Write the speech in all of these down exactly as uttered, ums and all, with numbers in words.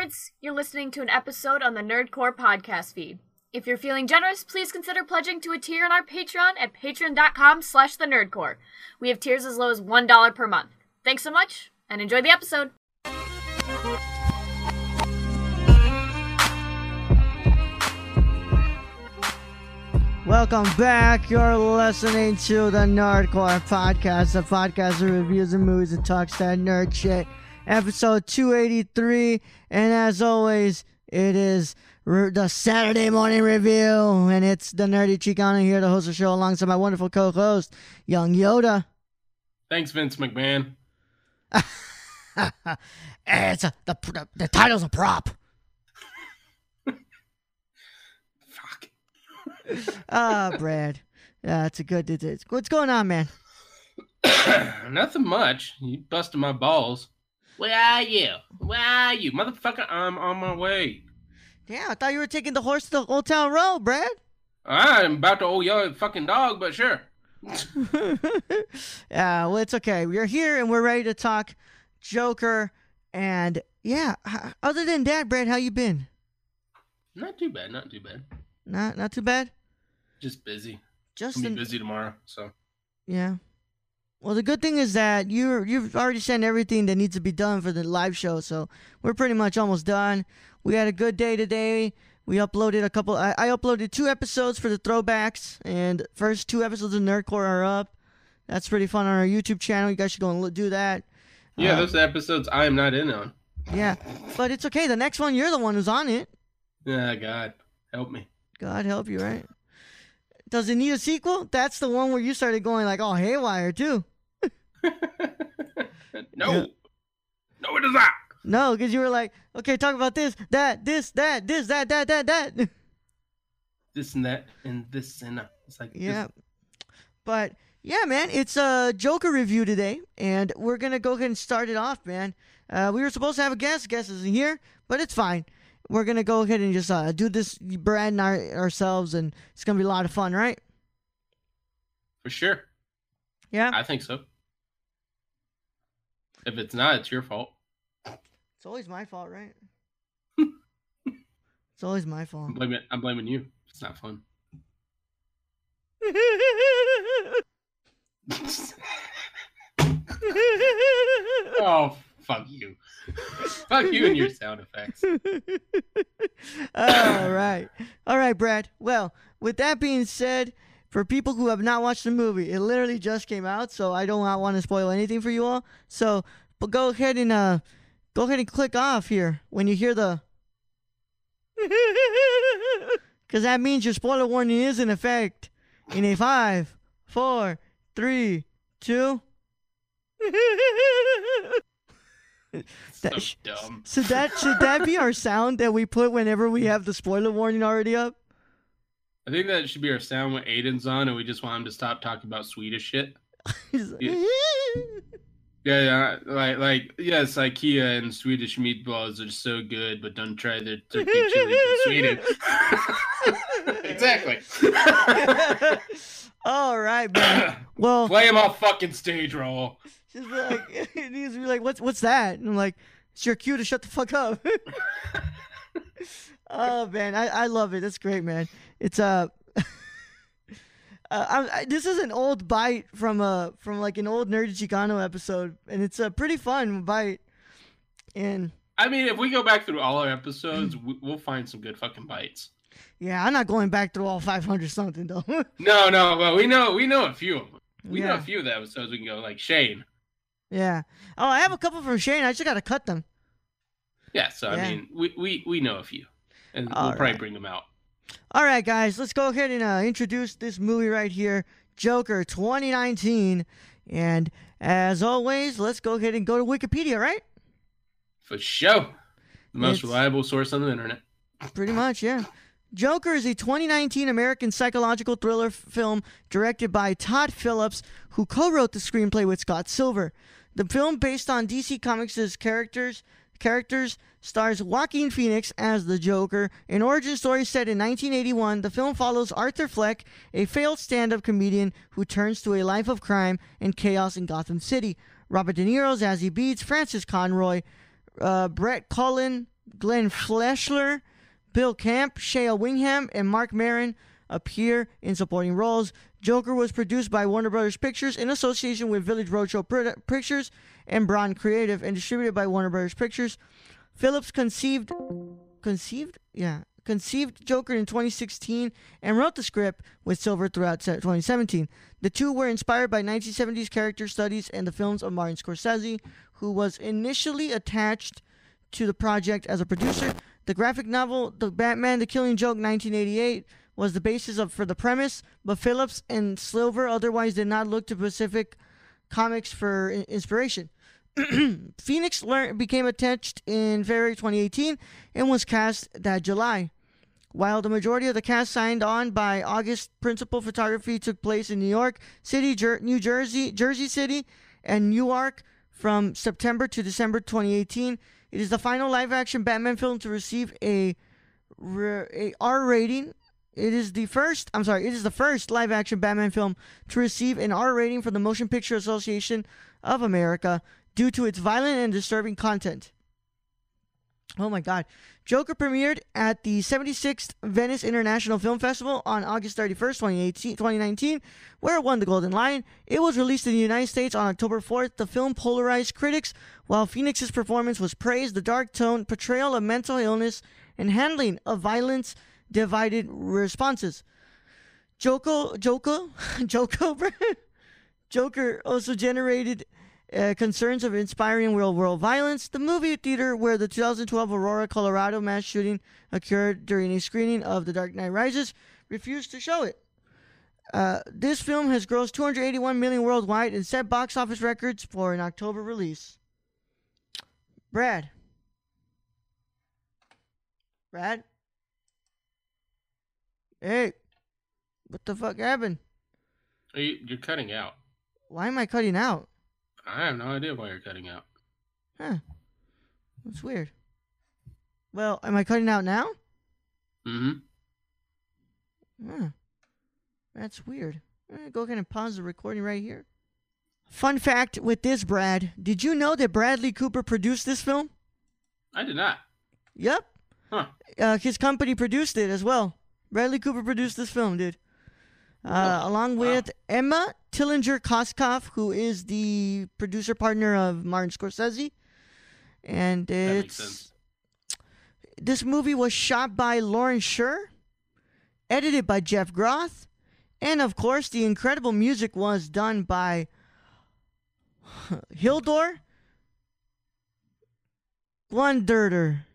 nerds! You're listening to an episode on the Nerdcore podcast feed. If you're feeling generous, please consider pledging to a tier on our Patreon at patreon.com slash the Nerdcore. We have tiers as low as one dollar per month. Thanks so much, and enjoy the episode! Welcome back. You're listening to the Nerdcore Podcast, the podcast that reviews the movies and talks that nerd shit. Episode two eighty-three, and as always, it is re- the Saturday morning review, and it's the Nerdy Chicano here to host the show alongside my wonderful co-host, Young Yoda. Thanks, Vince McMahon. it's a, the, the the title's a prop. Fuck. Ah, Brad. Yeah, it's a good. It's, it's, what's going on, man? Nothing much. You busted my balls. Where are you? Where are you? Motherfucker, I'm on my way. Yeah, I thought you were taking the horse to the Old Town Road, Brad. I'm about to owe you a fucking dog, but sure. Yeah, well, it's okay. We're here and we're ready to talk Joker. And yeah, h- other than that, Brad, how you been? Not too bad, not too bad. Not not too bad. Just busy. Just I'll be an- busy tomorrow, so. Yeah. Well, the good thing is that you you've already sent everything that needs to be done for the live show, so we're pretty much almost done. We had a good day today. We uploaded a couple. I, I uploaded two episodes for the throwbacks, and first two episodes of Nerdcore are up. That's pretty fun on our YouTube channel. You guys should go and look, do that. Yeah, Uh, those episodes I am not in on. Yeah, but it's okay. The next one, you're the one who's on it. Yeah, God, help me. God help you, right? Does it need a sequel? That's the one where you started going like, oh, haywire, too. No. Yeah. No, it is not. No, because you were like, okay, talk about this, that, this, that, this, that, that, that, that. This and that and this and that. It's like, Yeah. this. But, yeah, man, it's a Joker review today, and we're going to go ahead and start it off, man. Uh, we were supposed to have a guest. Guest isn't here, but it's fine. We're going to go ahead and just uh, do this, Brad and I, ourselves, and it's going to be a lot of fun, right? For sure. Yeah? I think so. If it's not, it's your fault. It's always my fault, right? It's always my fault. I'm blaming, I'm blaming you. It's not fun. Oh, fuck you. Fuck you and your sound effects. All right. All right, Brad. Well, with that being said, for people who have not watched the movie, it literally just came out, so I don't want to spoil anything for you all. So, but go ahead and uh, go ahead and click off here when you hear the, because that means your spoiler warning is in effect. In a five, four, three, two. So That sh- dumb. Should that should that be our sound that we put whenever we have the spoiler warning already up? I think that should be our sound when Aiden's on and we just want him to stop talking about Swedish shit. He's like, Yeah. Yeah, yeah, like, like, yes, IKEA and Swedish meatballs are so good, but don't try their turkey chili in Sweden. Exactly. All right, man. Well, Play him off fucking stage roll. just be like, he's be like, what's what's that? And I'm like, it's your cue to shut the fuck up. Oh man, I, I love it. That's great, man. It's uh, uh I, I, this is an old bite from uh from like an old Nerdy Chicano episode, and it's a pretty fun bite. And I mean, if we go back through all our episodes, we- we'll find some good fucking bites. yeah, I'm not going back through all five hundred something though. No, no, well, we know, we know a few of them. We know Yeah. a few of the episodes we can go, like Shane. Yeah. Oh, I have a couple from Shane. I just gotta cut them. Yeah, so Yeah. I mean, we, we, we know a few. And All we'll probably right. bring them out. All right, guys, let's go ahead and uh, introduce this movie right here, Joker twenty nineteen. And as always, let's go ahead and go to Wikipedia, right? For sure. The most It's- reliable source on the internet. Pretty much, yeah. Joker is a twenty nineteen American psychological thriller f- film directed by Todd Phillips, who co-wrote the screenplay with Scott Silver. The film, based on D C Comics' characters, characters, stars Joaquin Phoenix as the Joker. An origin story set in nineteen eighty-one, the film follows Arthur Fleck, a failed stand-up comedian who turns to a life of crime and chaos in Gotham City. Robert De Niro, Zazie Beetz, Francis Conroy, uh, Brett Cullen, Glenn Fleshler, Bill Camp, Shea Wingham, and Mark Maron appear in supporting roles. Joker was produced by Warner Brothers Pictures in association with Village Roadshow Pro- Pictures and Braun Creative, and distributed by Warner Brothers Pictures. Phillips conceived, conceived, yeah, conceived Joker in twenty sixteen and wrote the script with Silver throughout twenty seventeen. The two were inspired by nineteen seventies character studies and the films of Martin Scorsese, who was initially attached to the project as a producer. The graphic novel, The Batman, The Killing Joke, nineteen eighty-eight, was the basis of for the premise, but Phillips and Silver otherwise did not look to Pacific Comics for I- inspiration. Phoenix learned, became attached in February twenty eighteen and was cast that July. While the majority of the cast signed on by August, principal photography took place in New York City, Jer- New Jersey, Jersey City, and Newark from September to December twenty eighteen. It is the final live-action Batman film to receive a, a R rating. It is the first, I'm sorry, it is the first live-action Batman film to receive an R rating from the Motion Picture Association of America due to its violent and disturbing content. Oh my God. Joker premiered at the seventy-sixth Venice International Film Festival on August thirty-first, twenty nineteen, where it won the Golden Lion. It was released in the United States on October fourth. The film polarized critics. While Phoenix's performance was praised, the dark tone, portrayal of mental illness, and handling of violence divided responses. Joker, Joker, Joker, Joker also generated Uh, concerns of inspiring real-world violence. The movie theater where the two thousand twelve Aurora, Colorado mass shooting occurred during a screening of The Dark Knight Rises refused to show it. Uh, this film has grossed two hundred eighty-one million dollars worldwide and set box office records for an October release. Brad. Brad? Hey. What the fuck happened? Are you, you're cutting out. Why am I cutting out? I have no idea why you're cutting out. Huh. That's weird. Well, am I cutting out now? Mm-hmm. Huh. That's weird. I'm gonna go ahead and pause the recording right here. Fun fact with this, Brad. Did you know that Bradley Cooper produced this film? I did not. Yep. Huh. Uh, his company produced it as well. Bradley Cooper produced this film, dude. Uh, Oh, along wow. with Emma Tillinger Koskoff, who is the producer partner of Martin Scorsese. And That makes it's sense. this movie was shot by Lauren Scher, edited by Jeff Groth, and of course the incredible music was done by Hildur Guðnadóttir.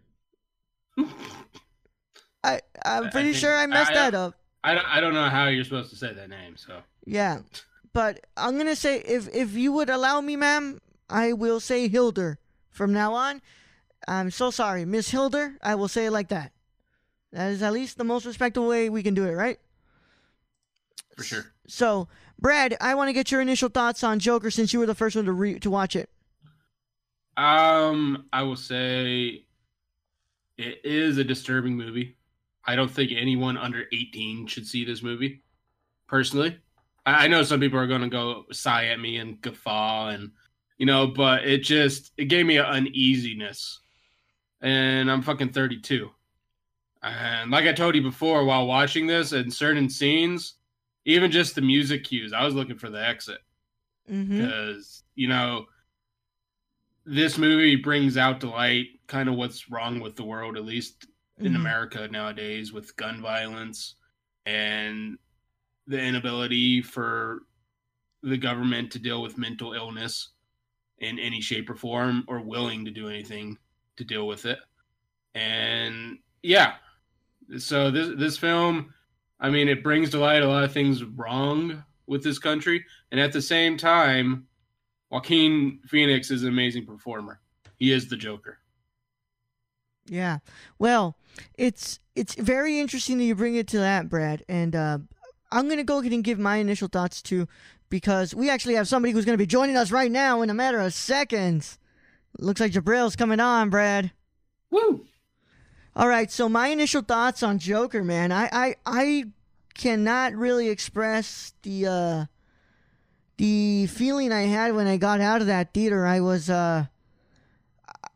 I I'm I pretty think- sure I messed I- that up. I don't, I don't know how you're supposed to say that name, so. Yeah, but I'm gonna say if if you would allow me, ma'am, I will say Hildur from now on. I'm so sorry, Miss Hildur. I will say it like that. That is at least the most respectful way we can do it, right? For sure. So, Brad, I want to get your initial thoughts on Joker since you were the first one to re- to watch it. Um, I will say it is a disturbing movie. I don't think anyone under eighteen should see this movie, personally. I I know some people are going to go sigh at me and guffaw and, you know, but it just, it gave me an uneasiness. And I'm fucking thirty-two. And like I told you before, while watching this and certain scenes, even just the music cues, I was looking for the exit. Mm-hmm. Because, you know, this movie brings out to light kind of what's wrong with the world, at least in Mhm. America nowadays, with gun violence and the inability for the government to deal with mental illness in any shape or form, or willing to do anything to deal with it. And yeah, so this this film, I mean, it brings to light a lot of things wrong with this country, and at the same time, Joaquin Phoenix is an amazing performer. He is the Joker. Yeah. Well, it's it's very interesting that you bring it to that, Brad. And uh, I'm gonna go ahead and give my initial thoughts too, because we actually have somebody who's gonna be joining us right now in a matter of seconds. Looks like Jabril's coming on, Brad. Woo! All right. So my initial thoughts on Joker, man. I I, I cannot really express the uh, the feeling I had when I got out of that theater. I was uh,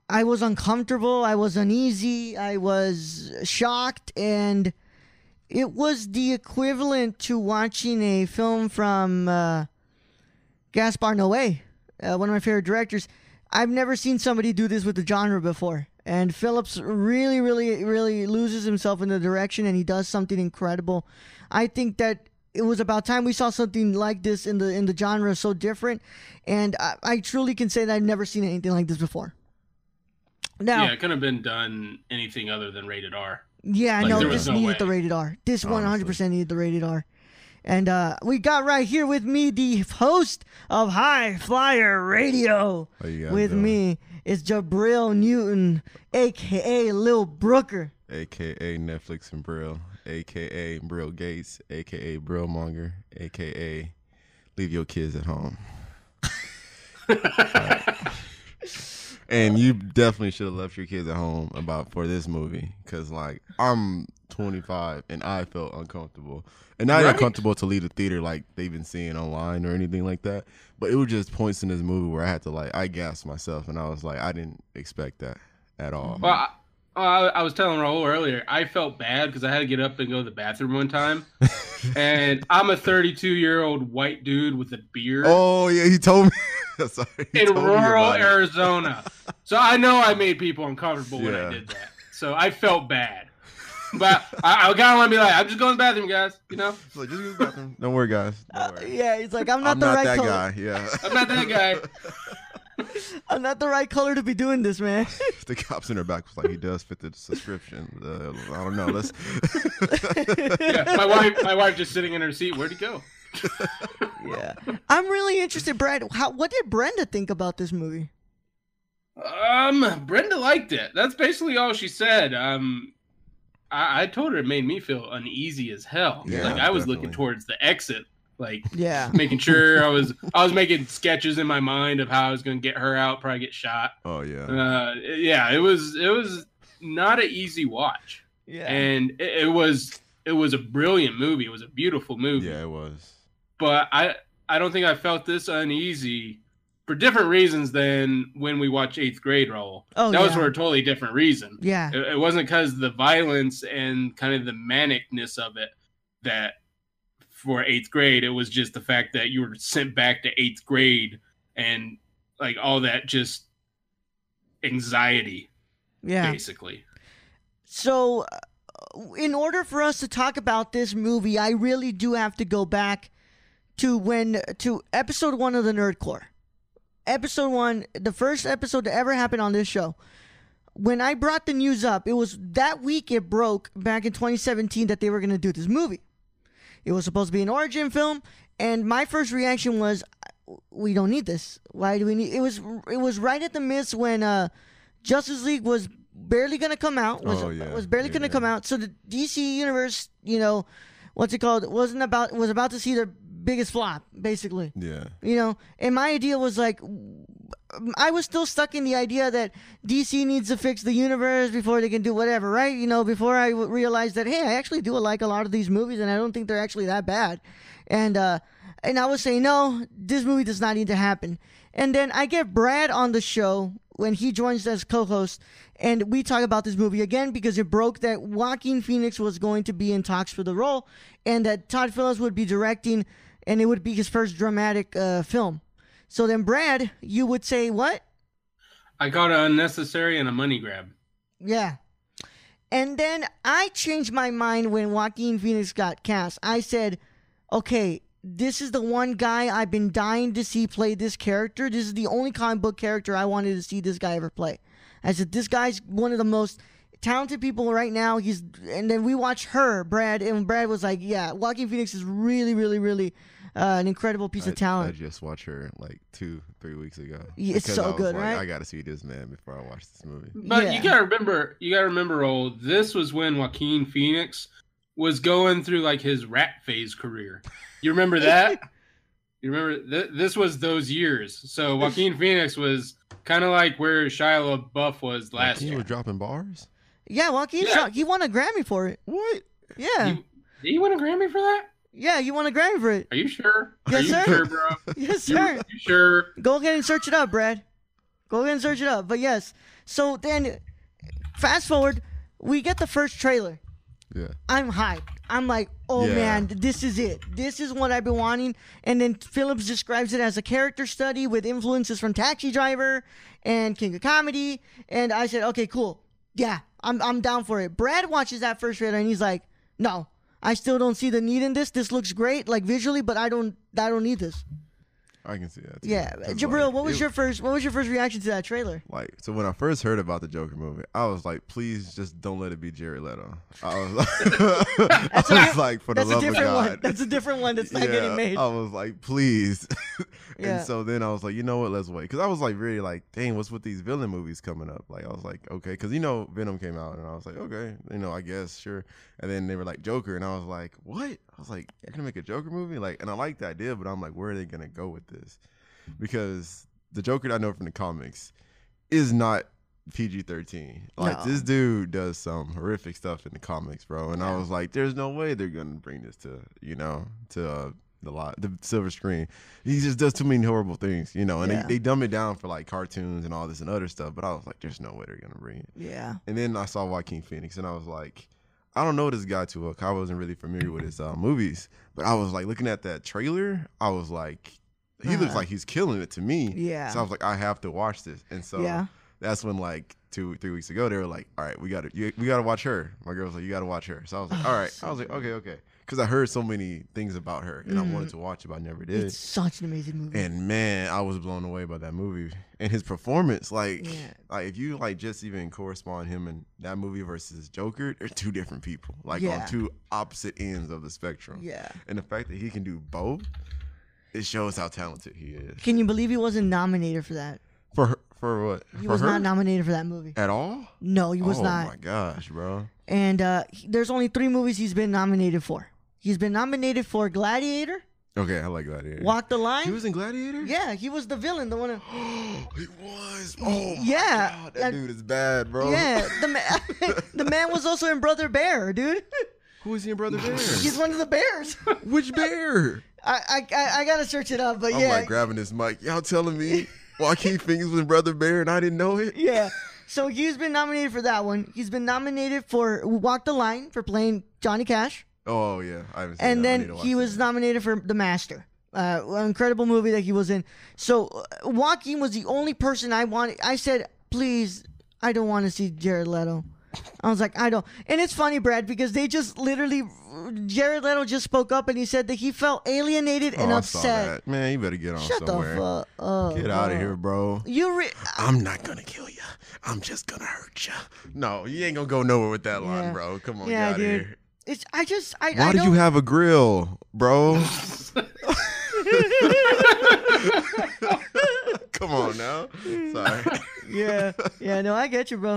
I was uncomfortable. I was uneasy. I was shocked, and it was the equivalent to watching a film from uh, Gaspar Noé, uh, one of my favorite directors. I've never seen somebody do this with the genre before. And Phillips really, really, really loses himself in the direction, and he does something incredible. I think that it was about time we saw something like this in the in the genre, so different. And I, I truly can say that I've never seen anything like this before. Now, yeah, it couldn't have been done anything other than rated R. Yeah, Like, no, there this was no needed way. the rated R. This Honestly. one hundred percent needed the rated R. And uh, we got right here with me the host of High Flyer Radio. How you guys With doing? me is Jabril Newton, a k a. Lil Brooker. A K A Netflix and Brill, A K A Brill Gates, A K A Brill Monger, A K A Leave Your Kids at Home. And you definitely should have left your kids at home about for this movie, because like I'm twenty-five and I felt uncomfortable, and not Right. uncomfortable to leave the theater like they've been seeing online or anything like that. But it was just points in this movie where I had to like I gasped myself, and I was like I didn't expect that at all. Well, I, I, I was telling Raul earlier, I felt bad because I had to get up and go to the bathroom one time. And I'm a thirty-two-year-old white dude with a beard Oh yeah, he told me. Sorry, he in told me rural about it. Arizona. So I know I made people uncomfortable when Yeah. I did that. So I felt bad. But I, I gotta want to be like, I'm just going to the bathroom, guys. You know? He's like, just go to the bathroom. Don't worry, guys. Don't Uh, worry. yeah, he's like, I'm not I'm the not right that color. guy. Yeah. I'm not that guy. I'm not the right color to be doing this, man. The cops in her back was like, he does fit the subscription. Uh, I don't know. Let's. Yeah, my wife, my wife just sitting in her seat. Where'd he go? Yeah, I'm really interested, Brad. How, what did Brenda think about this movie? Um, Brenda liked it. That's basically all she said. Um, I, I told her it made me feel uneasy as hell. Yeah, like I was definitely. looking towards the exit, like Yeah, making sure I was I was making sketches in my mind of how I was going to get her out, probably get shot. Oh yeah. Uh, yeah, it was it was not an easy watch, yeah, and it, it was it was a brilliant movie. It was a beautiful movie. Yeah, it was. But I I don't think I felt this uneasy for different reasons than when we watched Eighth Grade, Raul. Oh, that was yeah. for a totally different reason. yeah, It, it wasn't because the violence and kind of the manicness of it that for Eighth Grade. It was just the fact that you were sent back to eighth grade and like all that just anxiety, yeah. basically. So, uh, in order for us to talk about this movie, I really do have to go back to when to episode one of the Nerdcore. Episode one, the first episode to ever happen on this show. When I brought the news up, it was that week it broke back in twenty seventeen that they were going to do this movie. It was supposed to be an origin film, and my first reaction was, "We don't need this. Why do we need?" It was it was right at the midst when uh, Justice League was barely going to come out. Was Oh, yeah. was barely Yeah, going to yeah. come out. So the D C universe, you know, what's it called? wasn't about was about to see their biggest flop, basically. Yeah. You know, and my idea was like, I was still stuck in the idea that D C needs to fix the universe before they can do whatever, right? You know, before I w- realized that, hey, I actually do like a lot of these movies, and I don't think they're actually that bad. And uh, and I was saying, no, this movie does not need to happen. And then I get Brad on the show when he joins as co-host, and we talk about this movie again because it broke that Joaquin Phoenix was going to be in talks for the role, and that Todd Phillips would be directing, and it would be his first dramatic uh, film. So then, Brad, you would say what? I called it unnecessary and a money grab. Yeah. And then I changed my mind when Joaquin Phoenix got cast. I said, okay, this is the one guy I've been dying to see play this character. This is the only comic book character I wanted to see this guy ever play. I said, this guy's one of the most talented people right now. He's, and then we watched Her, Brad, and Brad was like, yeah, Joaquin Phoenix is really, really, really uh, an incredible piece I, of talent. I just watched her like two, three weeks ago. Yeah, it's Because so I was good, like, right? I got to see this man before I watch this movie. But Yeah. you gotta remember, you gotta remember, old. This was when Joaquin Phoenix was going through like his rat phase career. You remember that? You remember th- this was those years. So Joaquin Phoenix was kind of like where Shia LaBeouf was last Like, he year. was dropping bars. Yeah, Joaquin, Yeah. he won a Grammy for it. What? Yeah. He, did he win a Grammy for that? Yeah, you won a Grammy for it. Are you sure? Yes, Are you sir. sure, bro? Yes, You, sir. you sure? Go ahead and search it up, Brad. Go ahead and search it up. But yes, so then fast forward, we get the first trailer. Yeah. I'm hyped. I'm like, oh Yeah. man, this is it. This is what I've been wanting. And then Phillips describes it as a character study with influences from Taxi Driver and King of Comedy. And I said, okay, cool. Yeah, I'm I'm down for it. Brad watches that first trailer and he's like, no, I still don't see the need in this. This looks great, like visually, but I don't I don't need this. I can see that. Too. Yeah, 'Cause, Jabril, like, what was it- your first what was your first reaction to that trailer? Like, so when I first heard about the Joker movie, I was like, please just don't let it be Jared Leto. I was like, That's I a was diff- like, for the That's a love of different God. one. That's a different one that's not Yeah, getting made. I was like, please. Yeah. And so then I was like, you know what? Let's wait. Because I was like, really like, dang, what's with these villain movies coming up? Like, I was like, okay. Because, you know, Venom came out and I was like, okay, you know, I guess, sure. And then they were like, Joker. And I was like, what? I was like, you're going to make a Joker movie? Like, and I like the idea, but I'm like, where are they going to go with this? Because the Joker that I know from the comics is not P G thirteen. Like, No. this dude does some horrific stuff in the comics, bro. And I was like, there's no way they're going to bring this to, you know, to uh, the lot, the silver screen. He just does too many horrible things, you know, and Yeah. they, they dumb it down for like cartoons and all this and other stuff. But I was like, there's no way they're going to bring it. Yeah. And then I saw Joaquin Phoenix and I was like, I don't know this guy too well. 'Cause I wasn't really familiar with his uh, movies. But I was like, looking at that trailer, I was like, he looks Uh-huh. like he's killing it to me. Yeah. So I was like, I have to watch this. And so Yeah. that's when like two, three weeks ago, they were like, all right, we got to, we got to watch her. My girl was like, you got to watch her. So I was like, all right. I was like, okay, okay. Because I heard so many things about her and I wanted to watch it, but I never did. It's such an amazing movie. And man, I was blown away by that movie and his performance. Like, Yeah. like if you like just even correspond him in that movie versus Joker, they're two different people, like Yeah. on two opposite ends of the spectrum. Yeah. And the fact that he can do both, it shows how talented he is. Can you believe he wasn't nominated for that? For her, for what? He for was her? not nominated for that movie. At all? No, he was oh not. my gosh, bro. And uh, he- there's only three movies he's been nominated for. He's been nominated for Gladiator, Okay, I like Gladiator. Walk the Line. He was in Gladiator? Yeah, he was the villain, the one. That, he was. Oh my Yeah. God, that Uh, dude is bad, bro. yeah, the man. the man was also in Brother Bear, dude. Who is he in Brother Bear? He's one of the bears. Which bear? I, I I I gotta search it up, but I'm yeah, like grabbing this mic. Y'all telling me Joaquin Phoenix was in Brother Bear and I didn't know it? yeah. So he's been nominated for that one. He's been nominated for Walk the Line for playing Johnny Cash, Oh yeah, I haven't seen and that. I need then to watch he was that. nominated for The Master. Uh, an incredible movie that he was in. So uh, Joaquin was the only person I wanted. I said, please, I don't want to see Jared Leto. I was like, I don't. And it's funny, Brad, because they just literally, Jared Leto just spoke up and he said that he felt alienated and Oh, I saw upset. that. Man, you better get on Shut somewhere. the fuck up. Get out of bro. here, bro. You re- I'm not gonna kill you. I'm just gonna hurt you. No, you ain't gonna go nowhere with that line, Yeah. bro. Come on, Yeah, get out dude. of here. It's I just I Why I do don't, you have a grill, bro? Come on now. Sorry. yeah yeah no I get you, bro.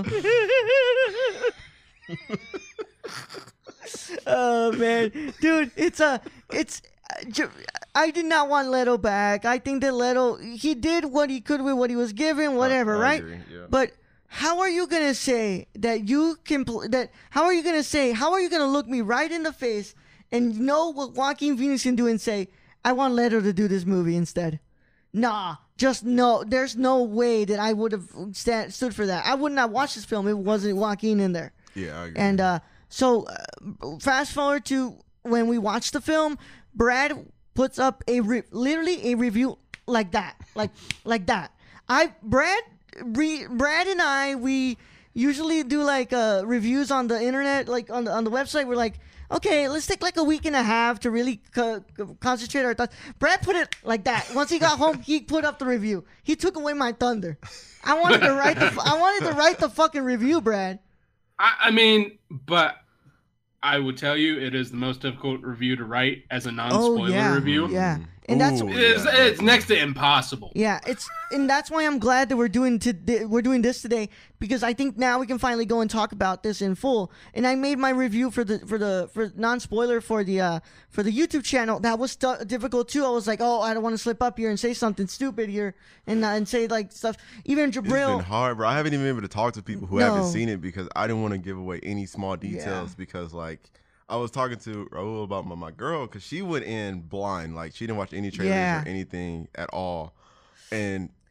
Oh man, dude, it's a it's. uh, J- I did not want Leto back. I think that Leto he did what he could with what he was given, whatever, I right? agree, yeah. But how are you gonna say that you can pl- that? How are you gonna say? How are you gonna look me right in the face and know what Joaquin Phoenix can do and say, I want Leto to do this movie instead? Nah, just no. There's no way that I would have sta- stood for that. I would not watch this film if it wasn't Joaquin in there. Yeah, I agree. And uh, so, uh, fast forward to when we watched the film, Brad puts up a re- literally a review like that, like like that. I Brad, re, Brad and I, we usually do like uh, reviews on the internet, like on the on the website. We're like, okay, let's take like a week and a half to really co- co- concentrate our thoughts. Brad put it like that. Once he got home, he put up the review. He took away my thunder. I wanted to write the I wanted to write the fucking review, Brad. I, I mean, but I would tell you it is the most difficult review to write as a non-spoiler Oh yeah, review. yeah, and that's Ooh. It's, Yeah, it's next to impossible. yeah, it's and that's why I'm glad that we're doing to we're doing this today, because I think now we can finally go and talk about this in full. And I made my review for the for the for non-spoiler for the uh for the YouTube channel. That was stu- difficult too. I was like, oh, I don't want to slip up here and say something stupid here and uh, and say like stuff. Even It's been Jabril, hard, bro. I haven't even been able to talk to people who No. haven't seen it because I didn't want to give away any small details because, like, I was talking to Raul about my, my girl because she went in blind. Like, she didn't watch any trailers Yeah. or anything at all. And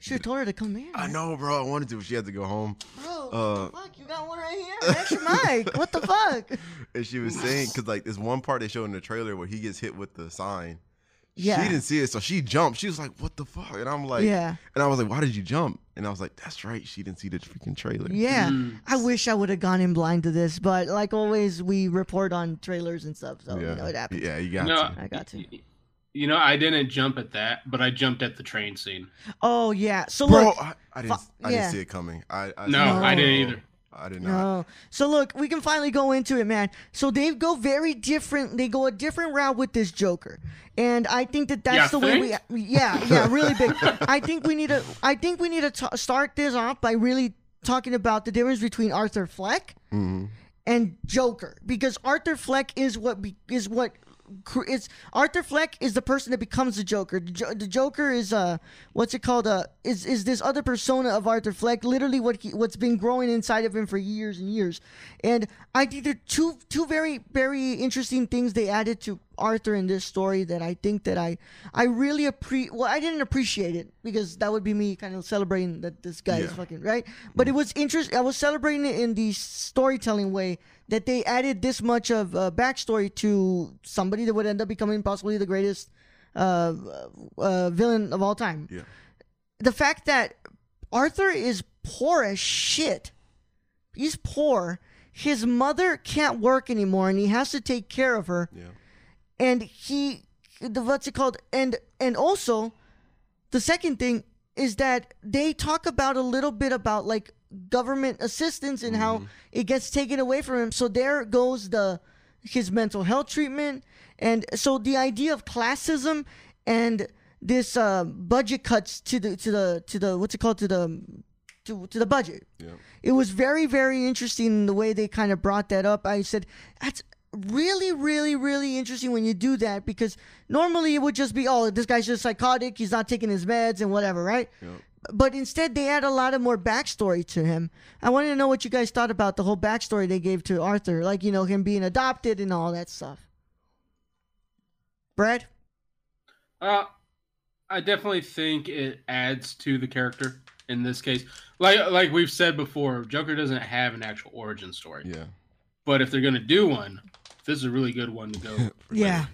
Should have told her to come in. I man. know, bro. I wanted to, but she had to go home. Bro, Uh, what the fuck? You got one right here? Extra mic. What the fuck? And she was saying, because like this one part they showed in the trailer where he gets hit with the sign. Yeah. She didn't see it, so she jumped. She was like, "What the fuck?" And I'm like, Yeah. And I was like, "Why did you jump?" And I was like, "That's right. She didn't see the freaking trailer." Yeah. Mm. I wish I would have gone in blind to this, but like always, we report on trailers and stuff, so yeah. you know it happens. Yeah, you got No, to. I got to. You know, I didn't jump at that, but I jumped at the train scene. Oh yeah. So Bro, look. I, I didn't. fu- I yeah. didn't see it coming. I, I No, I didn't either. I did not. No. So look, we can finally go into it, man. So they go very different. They go a different route with this Joker, and I think that that's You the way think? we. Yeah, yeah, really big. I think we need to. I think we need to t- start this off by really talking about the difference between Arthur Fleck Mhm. and Joker, because Arthur Fleck is what be, is what. cr- It's Arthur Fleck is the person that becomes the Joker. The, jo- the Joker is uh, what's it called? Uh, is is this other persona of Arthur Fleck? Literally, what he, what's been growing inside of him for years and years. And I think there are two two very very interesting things they added to Arthur in this story that I think that I I really appre well I didn't appreciate it because that would be me kind of celebrating that this guy is Yeah. fucking right. But it was interesting. I was celebrating it in the storytelling way that they added this much of uh, backstory to somebody that would end up becoming possibly the greatest uh, uh, villain of all time. Yeah. The fact that Arthur is poor as shit. He's poor. His mother can't work anymore, and he has to take care of her. Yeah. And he, the what's it called? And and also, the second thing is that they talk about a little bit about like government assistance and how it gets taken away from him. So there goes the his mental health treatment, and so the idea of classism and this uh, budget cuts to the to the to the what's it called to the to, to the budget. Yeah. It was very very interesting the way they kind of brought that up. I said that's really really really interesting when you do that, because normally it would just be, oh, this guy's just psychotic, he's not taking his meds and whatever, right? Yep. But instead they add a lot of more backstory to him. I wanted to know what you guys thought about the whole backstory they gave to Arthur, like, you know, him being adopted and all that stuff. Brad? Uh, I definitely think it adds to the character in this case. Like like we've said before, Joker doesn't have an actual origin story. Yeah. But if they're gonna do one, this is a really good one to go. Yeah.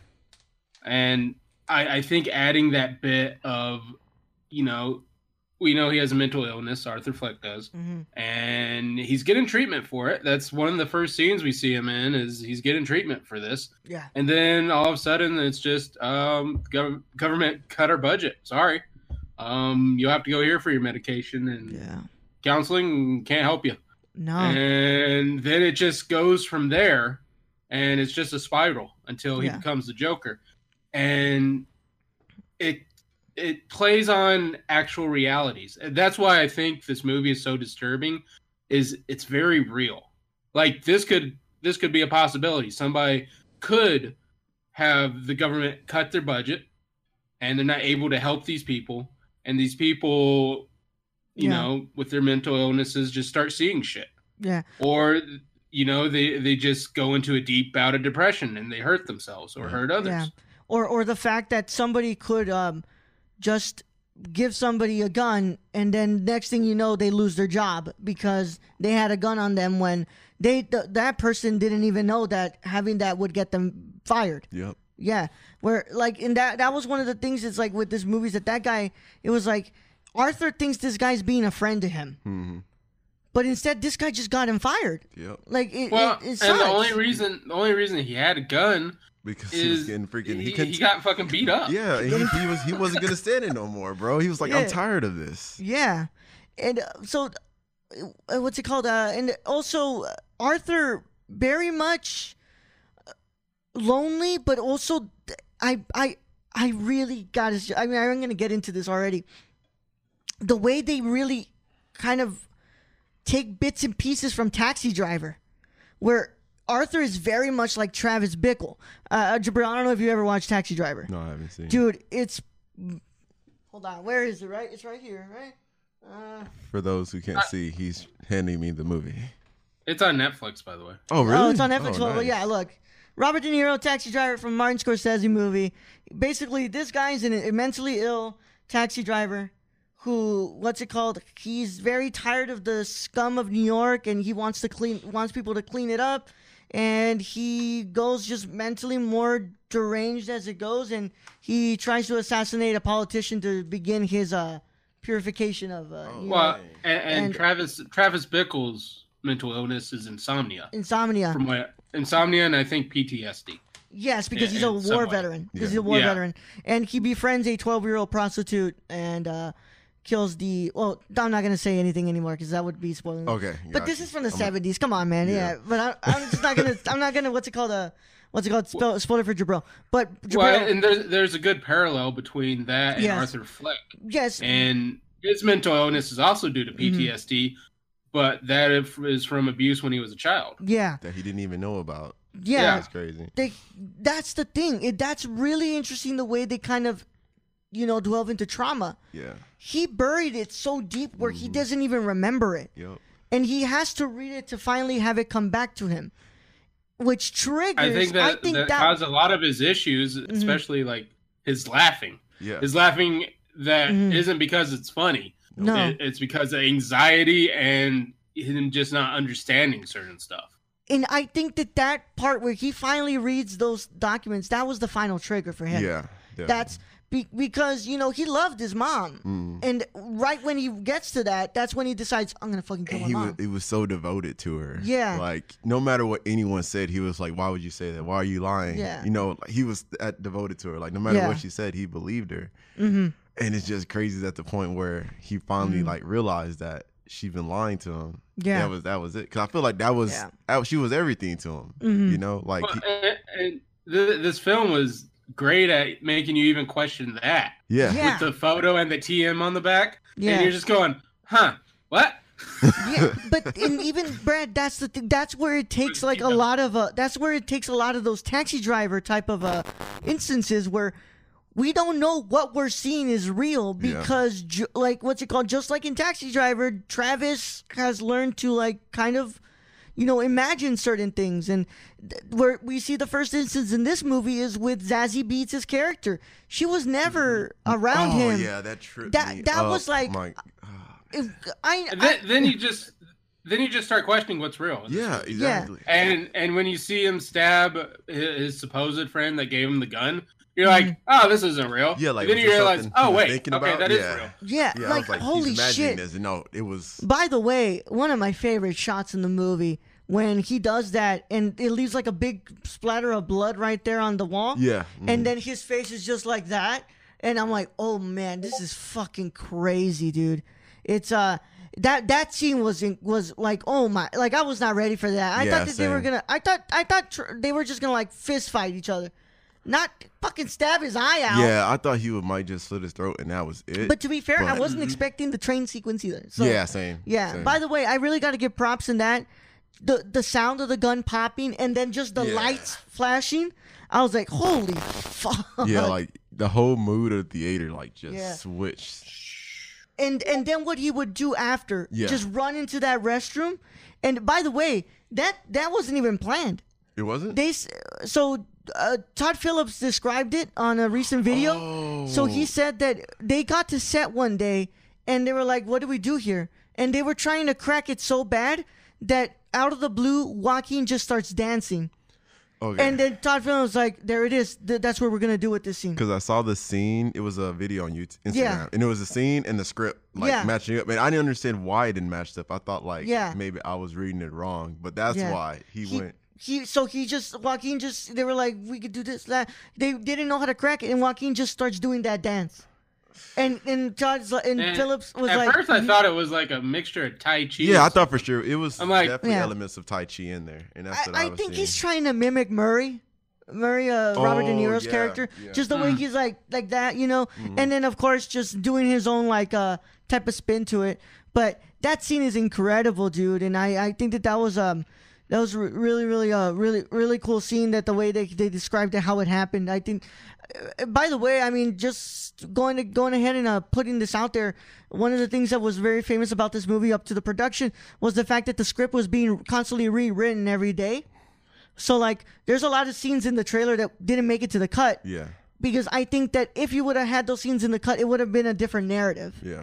And I, I think adding that bit of, you know, we know he has a mental illness, Arthur Fleck does, Mm-hmm. and he's getting treatment for it. That's one of the first scenes we see him in, is he's getting treatment for this. Yeah. And then all of a sudden it's just um, gov- government cut our budget. Sorry. Um, you'll have to go here for your medication and Yeah. counseling. Can't help you. No. And then it just goes from there, and it's just a spiral until he Yeah. becomes the Joker. And it it plays on actual realities. And that's why I think this movie is so disturbing, is it's very real. Like this could this could be a possibility. Somebody could have the government cut their budget and they're not able to help these people, and these people, you Yeah. know, with their mental illnesses just start seeing shit. Yeah. Or, you know, they, they just go into a deep bout of depression and they hurt themselves or hurt others. Yeah. Or or the fact that somebody could um just give somebody a gun, and then next thing you know they lose their job because they had a gun on them when they th- that person didn't even know that having that would get them fired. Yep. Yeah, where like and that that was one of the things. It's like with this movie is that that guy, it was like Arthur thinks this guy's being a friend to him, Mm-hmm. but instead this guy just got him fired. Yep. Like it, Well, it, it and sucks. the only reason the only reason he had a gun Because he was is getting freaking. he, He, he, couldn't. got fucking beat up. yeah, and he, he was. He wasn't gonna stand it no more, bro. He was like, Yeah. I'm tired of this. Yeah, and uh, so uh, what's it called? Uh, and also uh, Arthur very much uh, lonely, but also th- I I I really got to. I mean, I'm gonna get into this already. The way they really kind of take bits and pieces from Taxi Driver, where Arthur is very much like Travis Bickle. Uh, Jabril, I don't know if you ever watched Taxi Driver. No, I haven't seen. Dude, it's. Hold on, where is it? Right, it's right here, right? Uh, For those who can't see, he's handing me the movie. It's on Netflix, by the way. Oh, really? Oh, it's on Netflix. Oh, well, nice. yeah, look, Robert De Niro, Taxi Driver from Martin Scorsese movie. Basically, this guy's an, a mentally ill taxi driver who, what's it called? He's very tired of the scum of New York, and he wants to clean, wants people to clean it up, and he goes just mentally more deranged as it goes, and he tries to assassinate a politician to begin his uh purification of uh, you Well, know, and, and, and- Travis Travis Bickle's mental illness is insomnia. insomnia. From what insomnia and I think P T S D. Yes, because Yeah, he's a in war some way. veteran. Because he's Yeah. a war Yeah. veteran, and he befriends a twelve-year-old prostitute and uh, kills the. Well, I'm not gonna say anything anymore because that would be spoiling. Okay, but this gotcha. is from the I'm- seventies. Come on, man. Yeah, Yeah. but I, I'm just not gonna. I'm not gonna. What's it called? Uh, what's it called? Spell, spoiler for Jabril. But Jabril, Well, and there's there's a good parallel between that and Yes. Arthur Fleck. yes, And his mental illness is also due to P T S D, Mm-hmm. but that is from abuse when he was a child. yeah, that he didn't even know about. yeah. That's crazy. They, that's the thing. It, that's really interesting the way they kind of, you know, delve into trauma. Yeah. He buried it so deep where he doesn't even remember it. Yep. And he has to read it to finally have it come back to him, which triggers. I think that I think that, that caused a lot of his issues, especially like his laughing. Yeah. His laughing that Mhm. not because it's funny. No. It- it's because of anxiety and him just not understanding certain stuff. and I think that that part where he finally reads those documents, that was the final trigger for him. Yeah. definitely. That's be- because you know he loved his mom, Mm. and right when he gets to that, that's when he decides I'm gonna fucking kill And my he mom. was, he was so devoted to her. Yeah. Like, no matter what anyone said, he was like, why would you say that? Why are you lying? Yeah. You know, like, he was that devoted to her. Like, no matter Yeah. what she said, he believed her. mm-hmm. And it's just crazy at the point where he finally, like, realized that she'd been lying to him. Yeah. That was, that was it. Because I feel like that was, Yeah. that, she was everything to him. Mhm. You know? Like, Well, he- and, and th- this film was great at making you even question that. yeah. Yeah. With the photo and the T M on the back. Yeah. And you're just going, huh, what? Yeah, but and even Brad, that's the thing. That's where it takes like a lot of uh, that's where it takes a lot of those taxi driver type of uh instances where we don't know what we're seeing is real Yeah. because ju- like what's it called? Just like in Taxi Driver, Travis has learned to like kind of you know imagine certain things, and th- where we see the first instance in this movie is with Zazie Beetz' character. She was never around oh, him. yeah. That tripped That- me that up. was like- My, If- I, And I then, then you just then you just start questioning what's real. yeah, exactly. And and when you see him stab his, his supposed friend that gave him the gun, you're like, Mm-hmm. oh, this isn't real. Yeah, like, And then was you this realize, something oh he was wait, thinking okay, about? that is Yeah. real. yeah, Yeah, like, I was like, holy he's imagining shit. this. No, it was. By the way, one of my favorite shots in the movie when he does that and it leaves like a big splatter of blood right there on the wall. Yeah. And mhm. then his face is just like that. And I'm like, oh man, this is fucking crazy, dude. It's uh that that scene was in, was like, oh my, like I was not ready for that. I Yeah, thought that they were same. gonna I thought I thought tr- they were just gonna like fist fight each other. Not fucking stab his eye out. Yeah, I thought he would might just slit his throat and that was it. But to be fair, I But- wasn't expecting the train sequence either. So yeah, same. yeah. same. By the way, I really got to give props in that the the sound of the gun popping and then just the Yeah. lights flashing. I was like, holy fuck. yeah, like the whole mood of the theater like just Yeah. switched. and and then what he would do after, Yeah. just run into that restroom. And by the way, that that wasn't even planned. It wasn't. They s- so uh, Todd Phillips described it on a recent video. So he Oh. said that they got to set one day and they were like, "What do we do here?" And they were trying to crack it so bad that out of the blue, Joaquin just starts dancing. Okay. And then Todd Phillips was like, "There it is. Th- that's what we're gonna do with this scene." Because I saw the scene, it was a video on YouTube, Instagram, Yeah. and it was a scene and the script like Yeah. matching up. And I didn't understand why it didn't match up. I thought like Yeah. maybe I was reading it wrong, but that's Yeah. why he, He, went. he so he just Joaquin just they were like, "We could do this that." They didn't know how to crack it, and Joaquin just starts doing that dance. And and Todd's like, and, And Phillips was At like, first, I thought it was like a mixture of Tai Chi. Yeah, I thought for sure it was I'm like- definitely Yeah. elements of Tai Chi in there, and that's what I, I, I was think seeing. he's trying to mimic Murray, Murray, uh, Robert De Oh, Niro's yeah, character, yeah. just the way Mm. he's like like that, you know. Mm-hmm. And then of course just doing his own like uh type of spin to it. But that scene is incredible, dude, and I I think that that was um. That was re- really, really, uh, really, really cool scene. That the way they they described it, how it happened. I think. Uh, by the way, I mean, just going to going ahead and uh, putting this out there. One of the things that was very famous about this movie up to the production was the fact that the script was being constantly rewritten every day. So like, there's a lot of scenes in the trailer that didn't make it to the cut Yeah, because I think that if you would have had those scenes in the cut, it would have been a different narrative. yeah.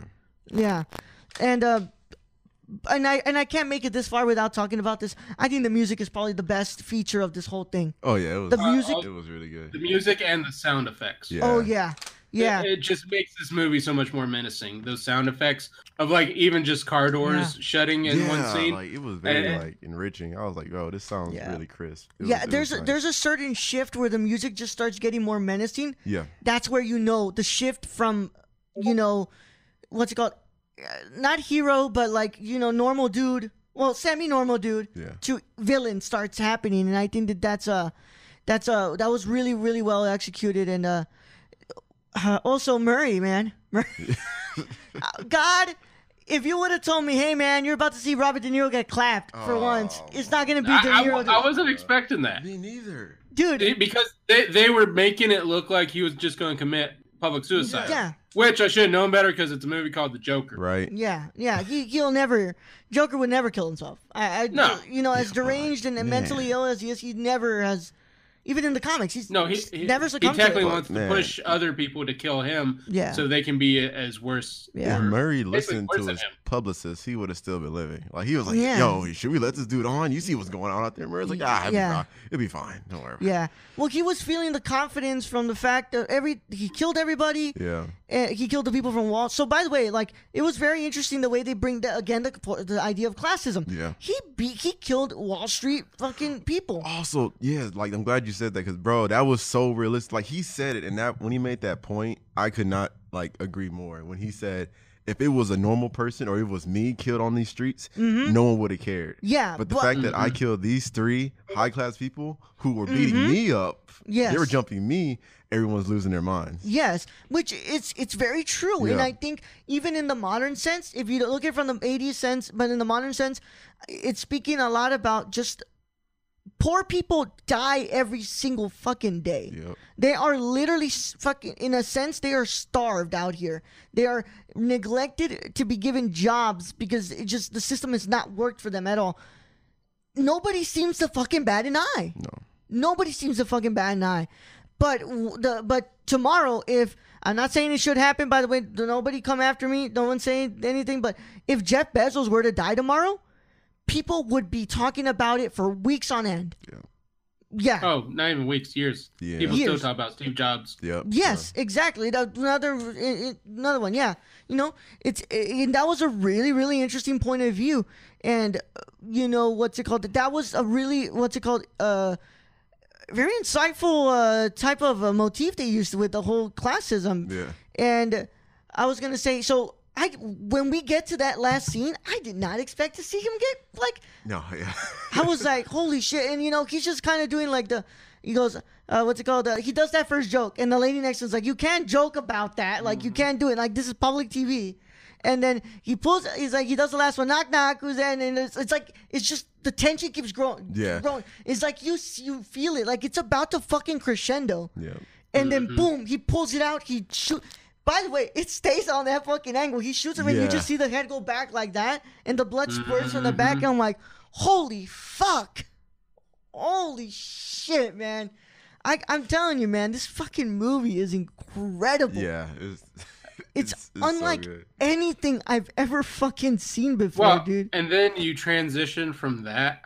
Yeah, and uh, and I and I can't make it this far without talking about this. I think the music is probably the best feature of this whole thing. Oh yeah, it was. The music. Uh, It was really good. The music and the sound effects. Yeah. Oh yeah, yeah. It, it just makes this movie so much more menacing. Those sound effects of like even just car doors Yeah. shutting in yeah, one scene. like it was very And- like enriching. I was like, "Oh, this sounds Yeah. really crisp." It was- Yeah, it there's was a, nice. there's a certain shift where the music just starts getting more menacing. yeah, That's where you know the shift from, you know, what's it called? Uh, Not hero, but like, you know, normal dude. Well, semi-normal dude yeah, to villain starts happening, and I think that that's a, that's a that was really really well executed, and uh, uh also Murray, man, Murray. Uh, God. If you would have told me, hey man, you're about to see Robert De Niro get clapped for Oh. once, it's not gonna be I, De I, Niro, I wasn't expecting that. me neither. dude. They- because they, they were making it look like he was just going to commit public suicide. Yeah. Which I should have known better because it's a movie called The Joker. Right? Yeah, yeah, he he'll never. Joker would never kill himself. I, I No. you know, as Yeah, deranged and man. mentally ill as he is, he never has. Even in the comics, he's No, he, he's he never he succumbed to technically it. wants to Man. push other people to kill him, Yeah. so they can be as worse. Yeah. If or Murray basically listened worse to than his him. publicist, he would have still been living. Like he was like, Yeah. "Yo, should we let this dude on? You see what's going on out there?" Murray's like, "Ah, it'll Yeah. be fine. It'll be fine. Don't worry." Yeah, well, he was feeling the confidence from the fact that every he killed everybody. Yeah. Uh, he killed the people from Wall. So, by the way, like it was very interesting the way they bring the, again the the idea of classism. Yeah. He beat he killed Wall Street fucking people. Also, yeah, like I'm glad you said that because, bro, that was so realistic. Like he said it, and that when he made that point, I could not like agree more. When he said, if it was a normal person or it was me killed on these streets, no one would have cared. Mm-hmm. Yeah, But the but- fact that I killed these three high class people who were beating me up, Mm-hmm. Yes. they were jumping me. Everyone's losing their minds. Yes, which it's it's very true, and Yeah. I think even in the modern sense, if you look at it from the eighties sense, but in the modern sense, it's speaking a lot about just poor people die every single fucking day. Yep. They are literally s- fucking, in a sense, they are starved out here. They are neglected to be given jobs because it just the system has not worked for them at all. Nobody seems to fucking bat an eye. No. Nobody seems to fucking bat an eye. But w- the but tomorrow, if I'm not saying it should happen, by the way, nobody come after me. No one saying anything. But if Jeff Bezos were to die tomorrow, people would be talking about it for weeks on end. Yeah. Yeah. Oh, not even weeks, years. Yeah. People Years. still talk about Steve Jobs. Yep. Yes, exactly. That- Another i- i- another one. Yeah, you know, it's i- and that was a really really interesting point of view, and uh, you know what's it called? That was a really what's it called? Uh, very insightful uh, type of uh, motif they used with the whole classism. Yeah. And I was gonna say, so I when we get to that last scene, I did not expect to see him get like. No. Yeah. I was like, holy shit. And, you know, he's just kind of doing like the, he goes, uh, what's it called? Uh, he does that first joke. And the lady next to him's like, you can't joke about that. Like, you can't do it. Like, this is public T V. And then he pulls, he's like, he does the last one, knock, knock, who's in? And it's, it's like, it's just, the tension keeps growing. Yeah. Growing. It's like, you you feel it. Like, it's about to fucking crescendo. Yeah. And then, boom, he pulls it out. He shoot. By the way, it stays on that fucking angle. He shoots him, and you Yeah. just see the head go back like that, and the blood squirts from the back. And I'm like, holy fuck. Holy shit, man. I, I'm telling you, man, this fucking movie is incredible. Yeah. It's, It's, it's so unlike good. anything I've ever fucking seen before, Well, dude. and then you transition from that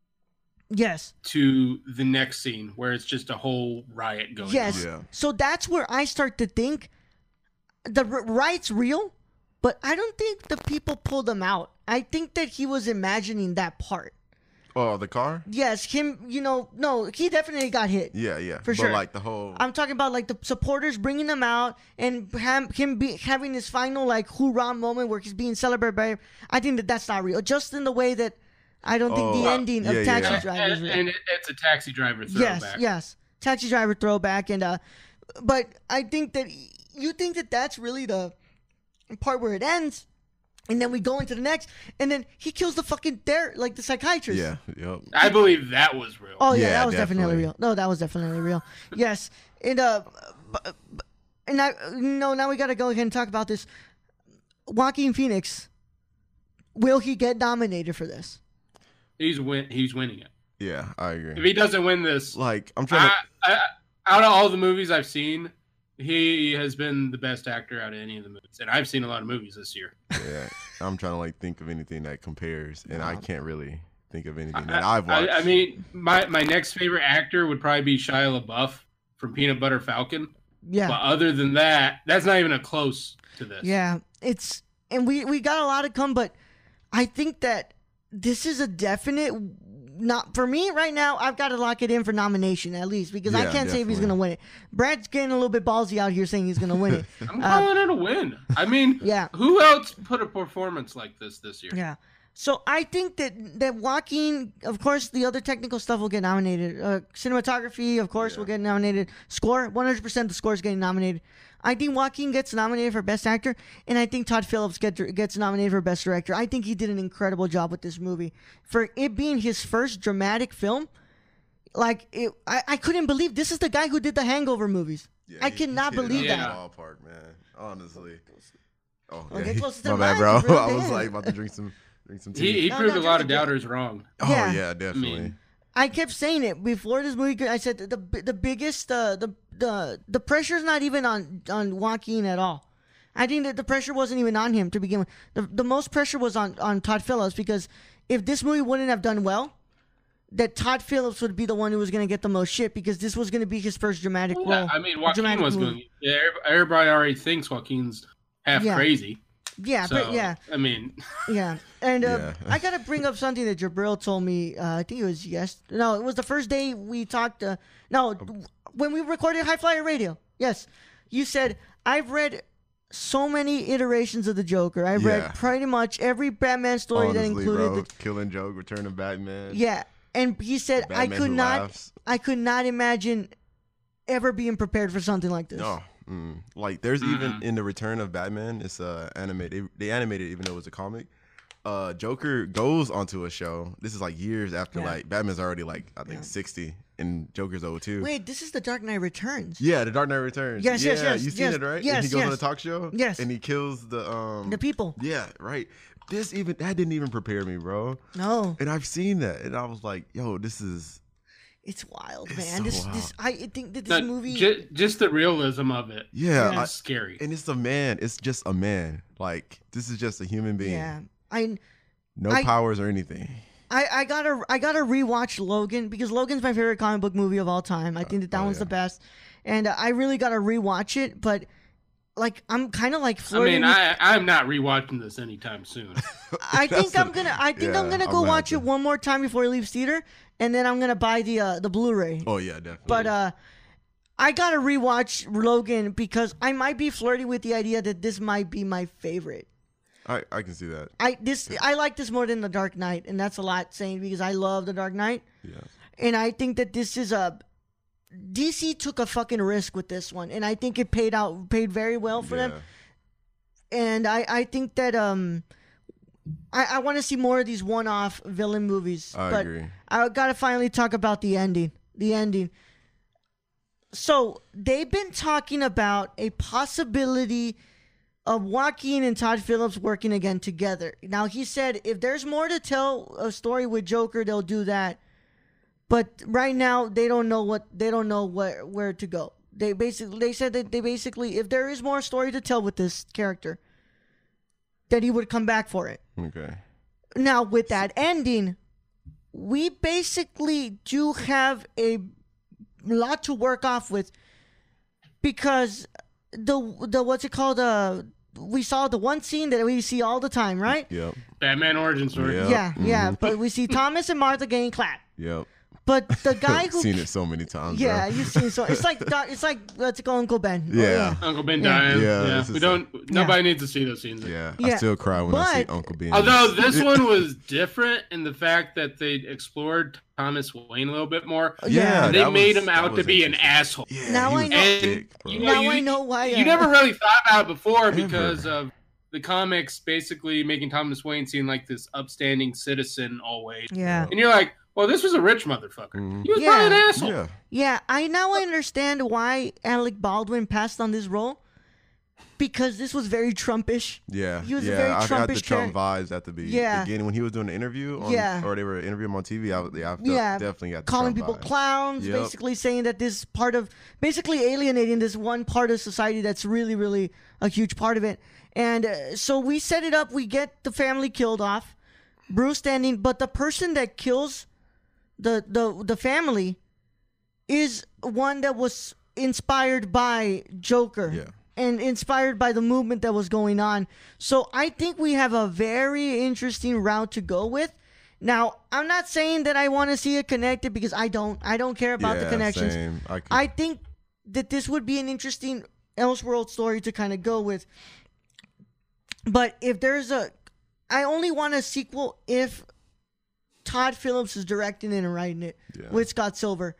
Yes. to the next scene where it's just a whole riot going Yes. on. Yeah. So that's where I start to think the r- right's real, but I don't think the people pulled them out. I think that he was imagining that part. Oh, the car? Yes, him, you know, no, he definitely got hit. Yeah, yeah. For but sure. like the whole I'm talking about like the supporters bringing them out and ham, him be, having this final like hoorah moment where he's being celebrated by. I think that that's not real. Just in the way that I don't think the Oh, ending yeah, of Taxi yeah. Driver is And, real. and it- it's a taxi driver Yes, throwback. yes, Taxi Driver throwback, and uh, but I think that you think that that's really the part where it ends, and then we go into the next, and then he kills the fucking there like the psychiatrist. Yeah, yep. I believe that was real. Oh yeah, Yeah, that was definitely. definitely. real. No, that was definitely real. Yes, and uh, bu- bu- and I no now we gotta go ahead and talk about this. Joaquin Phoenix, will he get nominated for this? He's win. He's winning it. Yeah, I If agree. he doesn't win this, Like I'm trying I, I, out of all the movies I've seen, He has been the best actor out of any of the movies, and I've seen a lot of movies this year. Yeah, I'm trying to like think of anything that compares, and I can't really think of anything I, that I've watched. I, I mean, my, my next favorite actor would probably be Shia LaBeouf from Peanut Butter Falcon. Yeah. But other than that, that's not even a close to this. Yeah, it's and we we got a lot to come, but I think that this is a definite. Not for me right now. I've got to lock it in for nomination at least because I Yeah, can't say if he's definitely. going to win it. Brad's getting a little bit ballsy out here saying he's going to win it. I'm calling it a win. I mean, Yeah. who else put a performance like this this year? Yeah. So I think that that Joaquin, of course, the other technical stuff will get nominated. Uh, cinematography, of course, Yeah. will get nominated. Score, one hundred percent the score is getting nominated. I think Joaquin gets nominated for Best Actor, and I think Todd Phillips get, gets nominated for Best Director. I think he did an incredible job with this movie. For it being his first dramatic film, like, it, I, I couldn't believe this is the guy who did the Hangover movies. Yeah, I he- cannot he hit it believe out that. the ballpark, man. Honestly. Oh, Well, yeah. get closer to My the bad, mic, bro. you really I was did. like about to drink some, drink some tea. He, he No, proved no, a lot of drink it. doubters wrong. oh Yeah. yeah, definitely. mean, I kept saying it before this movie. I said the the, the biggest uh, the the the pressure's not even on on Joaquin at all. I think that the pressure wasn't even on him to begin with. The the most pressure was on on Todd Phillips because if this movie wouldn't have done well, that Todd Phillips would be the one who was going to get the most shit because this was going to be his first dramatic Yeah, role. I mean, Joaquin dramatic was movie. going. Yeah, everybody already thinks Joaquin's half Yeah. crazy. Yeah, So, but yeah, I mean, yeah. And uh, Yeah. I gotta bring up something that Jabril told me. Uh, I think it was yes. No, it was the first day we talked. Uh, no, when we recorded High Flyer Radio. Yes, you said I've read so many iterations of the Joker. I've Yeah. read pretty much every Batman story that Honestly, included bro, the Killing Joke, Return of Batman. yeah. And he said The I Batman could Who not. Laughs. I could not imagine ever being prepared for something like this. No, mm. like there's even Mm-mm. in the Return of Batman, it's uh animated. They animated it even though it was a comic. Uh, Joker goes onto a show. This is like years after Yeah. like Batman's already like I think Yeah. sixty and Joker's old too. Wait, this is the Dark Knight Returns. Yeah, The Dark Knight Returns. Yes, yeah, yes, yes, You seen yes, it, right? yes, and he goes on yes. a talk show. Yes. And he kills the um The people. Yeah, right. This even that didn't even prepare me, bro. No, And I've seen that, and I was like, yo, this is it's wild, It's man. so this, wild. this, I think that this the- movie. ju- just the realism of it yeah. is I- scary. and it's a man. It's just a man. Like this is just a human being. yeah, I, No I- powers or anything. I, I gotta, I gotta rewatch Logan because Logan's my favorite comic book movie of all time. I think that that oh, one's yeah. the best, and uh, I really gotta rewatch it. But like, I'm kind of like I flirting. mean, with- I, I'm not rewatching this anytime soon. I think That's I'm a- gonna, I think yeah, I'm gonna I'm go gonna watch have it to- one more time before it leaves theater, and then I'm gonna buy the uh, the Blu-ray. Oh yeah, definitely. But uh, I gotta rewatch Logan because I might be flirting with the idea that this might be my favorite. I I can see that. I this I like this more than The Dark Knight, and that's a lot saying because I love The Dark Knight, Yeah. and I think that this is a D C took a fucking risk with this one, and I think it paid out paid very well for them. Yeah. And I I think that um. I, I want to see more of these one-off villain movies, I but agree. I gotta finally talk about the ending. The ending. So they've been talking about a possibility of Joaquin and Todd Phillips working again together. Now he said if there's more to tell a story with Joker, they'll do that. But right now they don't know what they don't know where where to go. They basically they said that they basically if there is more story to tell with this character, that he would come back for it. Okay. Now, with that ending, we basically do have a lot to work off with because the the what's it called? Uh, we saw the one scene that we see all the time, right? Yep. Batman origin story. Yeah. Yeah, yeah. mhm. But we see Thomas and Martha getting clapped. Yep. But the guy who seen it so many times. yeah, bro. you've seen so it's like doc- it's like let's go Uncle Ben. Oh, Yeah. Uncle Ben Yeah. dying. Yeah, Yeah, this we is- don't. Nobody needs to see those scenes. Yeah. Yeah, I still cry when I see but- Uncle Ben. Although this one was different in the fact that they explored Thomas Wayne a little bit more. Yeah. And they that made was- him that out to was be an interesting. asshole. Yeah, Now he I was know- a dick, bro. You Now you, I know why, You uh, never really thought about it before Ever. because of the comics basically making Thomas Wayne seem like this upstanding citizen always. Yeah. And you're like, well, this was a rich motherfucker. Mhm. He was Yeah. probably an asshole. Yeah. Yeah, I now understand why Alec Baldwin passed on this role because this was very Trumpish. Yeah, He was a yeah. very I got the Trumpish Trump char- vibes at the be- Yeah. beginning when he was doing the interview. On, Yeah. or they were interviewing him on T V. I, yeah, I felt, Yeah, definitely got the calling Trump people vibes. clowns, Yep. basically saying that this part of, basically alienating this one part of society that's really, really a huge part of it. And uh, so we set it up. We get the family killed off, Bruce standing, but the person that kills the the the family is one that was inspired by Joker. Yeah. And inspired by the movement that was going on. So I think we have a very interesting route to go with. Now, I'm not saying that I want to see it connected because I don't. I don't care about yeah, the connections. Same. I, could, I think that this would be an interesting Elseworld story to kind of go with. But if there's a... I only want a sequel if Todd Phillips is directing it and writing it Yeah. with Scott Silver.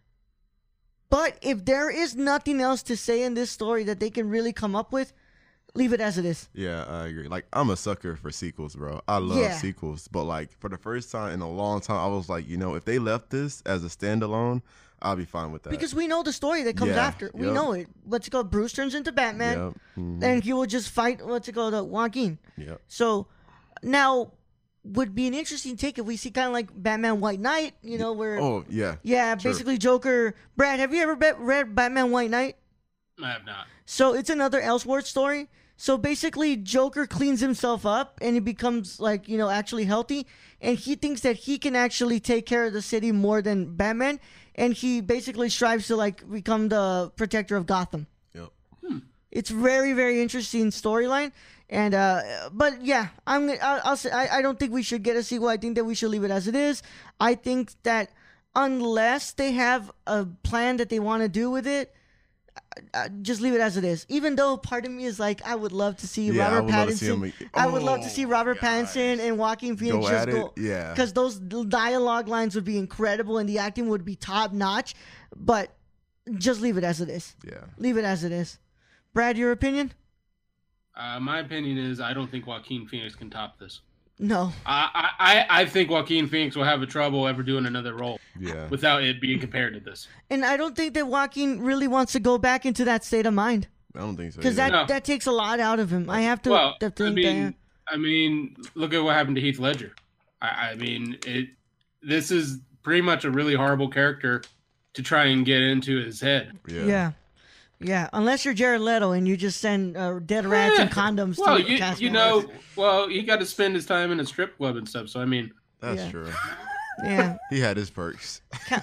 But if there is nothing else to say in this story that they can really come up with, leave it as it is. Yeah, I agree. Like, I'm a sucker for sequels, bro. I love Yeah. sequels. But, like, for the first time in a long time, I was like, you know, if they left this as a standalone, I'll be fine with that. Because we know the story that comes Yeah, after. We yep. know it. What's it called? Bruce turns into Batman. Yep. Mhm. And he will just fight, what's it called? Uh, Joaquin. Yep. So now would be an interesting take if we see kind of like Batman White Knight, you know, where... Oh, yeah. yeah, sure. basically Joker... Brad, have you ever be- read Batman White Knight? I have not. So it's another Elseworld story. So basically, Joker cleans himself up and he becomes like, you know, actually healthy. And he thinks that he can actually take care of the city more than Batman. And he basically strives to like become the protector of Gotham. Yep. It's very, very interesting storyline. And, uh, but yeah, I'm, I'll, I'll say, I, I don't think we should get a sequel. I think that we should leave it as it is. I think that unless they have a plan that they want to do with it, uh, just leave it as it is. Even though part of me is like, I would love to see Yeah, I Robert would love to see Pattinson. him- I would love to Oh, see Robert gosh. Pattinson and Joaquin Phoenix Go just at go. it? Yeah. Because those dialogue lines would be incredible and the acting would be top notch. But just leave it as it is. Yeah. Leave it as it is. Brad, your opinion? Uh, my opinion is I don't think Joaquin Phoenix can top this. No. I, I, I think Joaquin Phoenix will have a trouble ever doing another role Yeah. without it being compared to this. And I don't think that Joaquin really wants to go back into that state of mind. I don't think so. Because that, either. No. that takes a lot out of him. I have to, Well, to I think mean, that. I mean, look at what happened to Heath Ledger. I, I mean, it. This is pretty much a really horrible character to try and get into his head. Yeah. Yeah. Yeah. Unless you're Jared Leto and you just send uh, dead rats and condoms Well, to you, cast you members. know, well, he got to spend his time in a strip club and stuff. So I mean, That's Yeah. true. Yeah. He had his perks.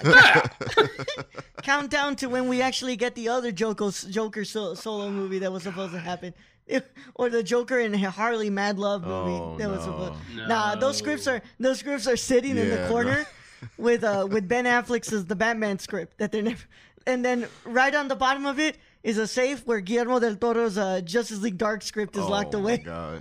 Count down to when we actually get the other Joker, Joker so, solo movie that was supposed to happen. Or the Joker and Harley Mad Love movie Oh, that was no. supposed. No. Nah, those scripts are those scripts are sitting in the Yeah, corner with uh with Ben Affleck's as the Batman script that they're never. And then right on the bottom of it is a safe where Guillermo del Toro's uh, Justice League Dark script is locked oh away. my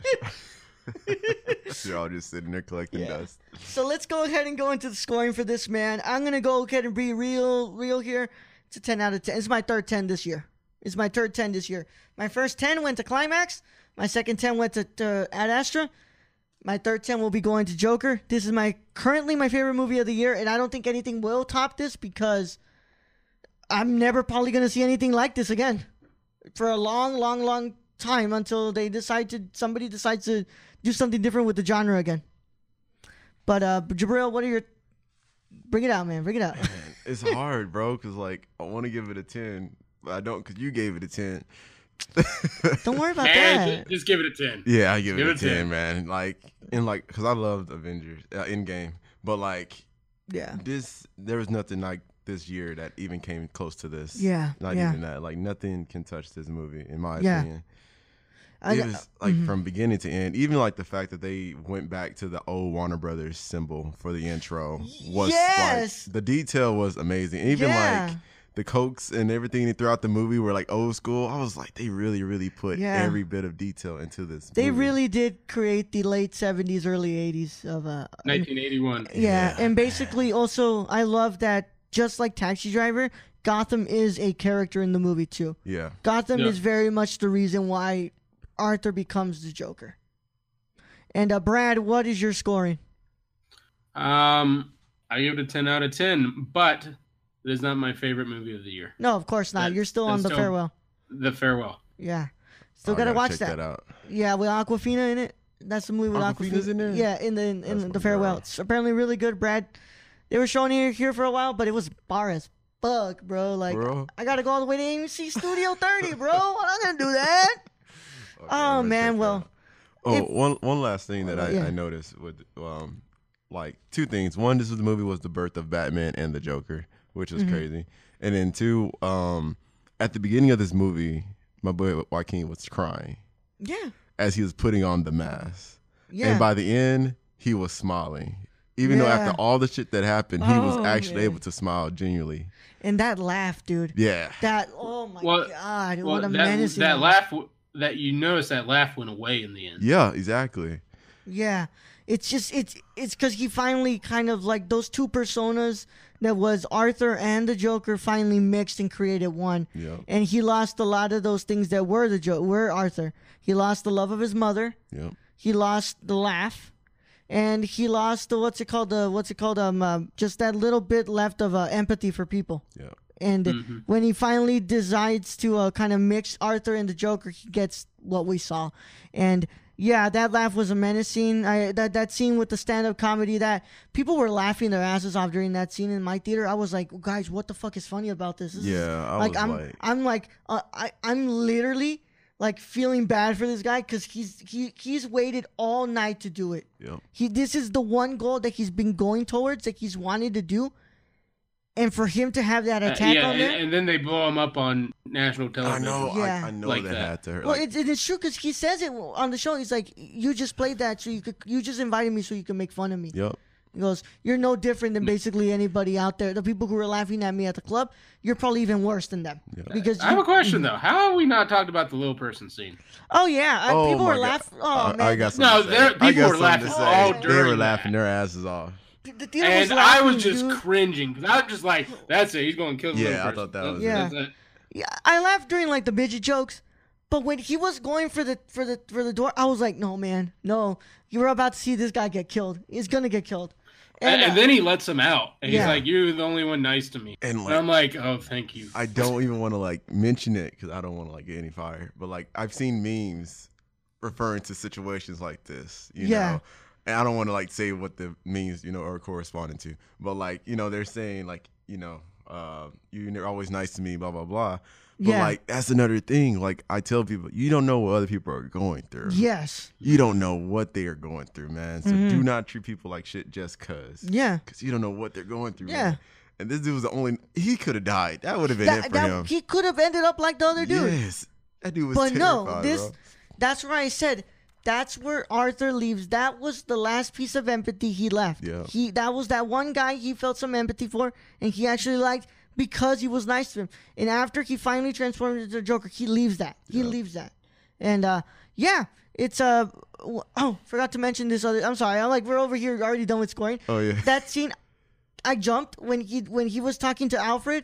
gosh. You're all just sitting there collecting Yeah. dust. So let's go ahead and go into the scoring for this, man. I'm gonna go ahead and be real, real here. It's a ten out of ten. It's my third ten this year. It's my third ten this year. My first ten went to Climax. My second ten went to, to Ad Astra. My third ten will be going to Joker. This is my currently my favorite movie of the year, and I don't think anything will top this because I'm never probably gonna see anything like this again for a long, long, long time until they decide to somebody decides to do something different with the genre again. But uh, Jabril, what are your? Bring it out, man. Bring it out. It's hard, bro, because, like, I want to give it a ten, but I don't because you gave it a ten. Don't worry about man, that. just give it a ten. Yeah, I give, Give it a it a ten. ten, man. Like, and, like, because I loved Avengers, uh, Endgame, but, like, Yeah. this, there was nothing like this year that even came close to this. Yeah, Not yeah. even that. Like, nothing can touch this movie, in my Yeah. opinion. I, It was like mhm. from beginning to end. Even like the fact that they went back to the old Warner Brothers symbol for the intro was Yes! like the detail was amazing. Even Yeah. like the Cokes and everything throughout the movie were like old school. I was like, they really, really put Yeah. every bit of detail into this. They movie. really did create the late seventies, early eighties of uh. nineteen eighty-one. Yeah, Yeah. and basically also I love that just like Taxi Driver, Gotham is a character in the movie too. Yeah. Gotham Yeah. is very much the reason why Arthur becomes the Joker. And uh, Brad, what is your scoring? Um, I give it a ten out of ten, but it is not my favorite movie of the year. No, of course not. That- You're still on that's the still- farewell. The Farewell. Yeah. Still I gotta, watch check that. that out. Yeah, with Aquafina in it. That's the movie with Awkwafina's Aquafina in there? Yeah, in the in, That's in my the farewell. girl. It's apparently really good. Brad, they were showing it here for a while, but it was bar as fuck, bro. Like Bro. I gotta go all the way to A M C Studio thirty, bro. I'm not gonna do that. Okay, Oh, I'm gonna man, check that well, out. Oh, if- one one last thing that I, Yeah. I noticed with um, like two things. One, this was the movie was the birth of Batman and the Joker, which is Mhm. crazy. And then two, um, at the beginning of this movie, my boy Joaquin was crying Yeah, as he was putting on the mask. yeah. And by the end, he was smiling. Even though Yeah. after all the shit that happened, he was Oh, actually man. able to smile genuinely. And that laugh, dude. Yeah. That oh my Well- god, Well, what a that, menace! he that was. laugh w- that you noticed that laugh went away in the end. Yeah, exactly. Yeah, it's just it's it's because he finally kind of like those two personas that was Arthur and the Joker finally mixed and created one. Yeah. And he lost a lot of those things that were the jo- were Arthur. He lost the love of his mother. Yeah. He lost the laugh, and he lost the what's it called the what's it called um uh, just that little bit left of uh, empathy for people. Yeah. And Mhm. when he finally decides to uh, kind of mix Arthur and the Joker, he gets what we saw. And yeah, that laugh was a menacing. I that that scene with the stand-up comedy that people were laughing their asses off during that scene in my theater. I was like, guys, what the fuck is funny about this? This is- Yeah, I like was I'm like- I'm like uh, I I'm literally like feeling bad for this guy because he's he he's waited all night to do it. Yeah. He this is the one goal that he's been going towards that he's wanted to do. And for him to have that Uh, attack yeah, on and, there, and then they blow him up on national I television. know. Yeah. I, I know Like that, that. had to hurt. well, Like, it's, it's true because he says it on the show. He's like, "You just played that, so you could, you just invited me so you can make fun of me." yep. He goes, "You're no different than basically anybody out there. The people who were laughing at me at the club, you're probably even worse than them." Yeah. Because I have you- a question though. How have we not talked about the little person scene? Oh yeah, uh, Oh people my were God. laughing. Oh I, man, I got No, something to there- say. I people got were something laughing to say. all They were during laughing that. their asses off. The- the theater was And I was laughing, just dude. cringing because I was just like, "That's it. He's going to kill the Yeah, little I person." thought that was Yeah. That's it. Yeah, I laughed during like the midget jokes, but when he was going for the for the for the door, I was like, "No, man, no, you were about to see this guy get killed. He's gonna get killed." And, uh, and then he lets him out, and yeah. he's like, "You're the only one nice to me." And, And, like- I'm like, "Oh, thank you." I don't even want to like mention it because I don't want to like get any fire. But like I've seen memes referring to situations like this, you Yeah. know. And I don't want to like say what the memes, you know, are corresponding to. But like, you know, they're saying like, you know, uh, you're always nice to me, blah blah blah. But Yeah. like that's another thing. Like I tell people, you don't know what other people are going through. Yes, You don't know what they are going through, man. So Mhm. do not treat people like shit just cause. yeah. Cause you don't know what they're going through. Yeah. man. And this dude was the only. He could have died. That would have been That, it for that him. he could have ended up like the other dude. Yes, that dude was But no, terrified, this bro. that's where I said that's where Arthur leaves. That was the last piece of empathy he left. Yeah. He that was that one guy he felt some empathy for and he actually liked because he was nice to him. And after he finally transformed into the Joker, he leaves that. He Yeah. leaves that. And uh yeah, it's uh w- oh, forgot to mention this other I'm sorry. I'm like we're over here already done with scoring. Oh yeah. That scene I jumped when he when he was talking to Alfred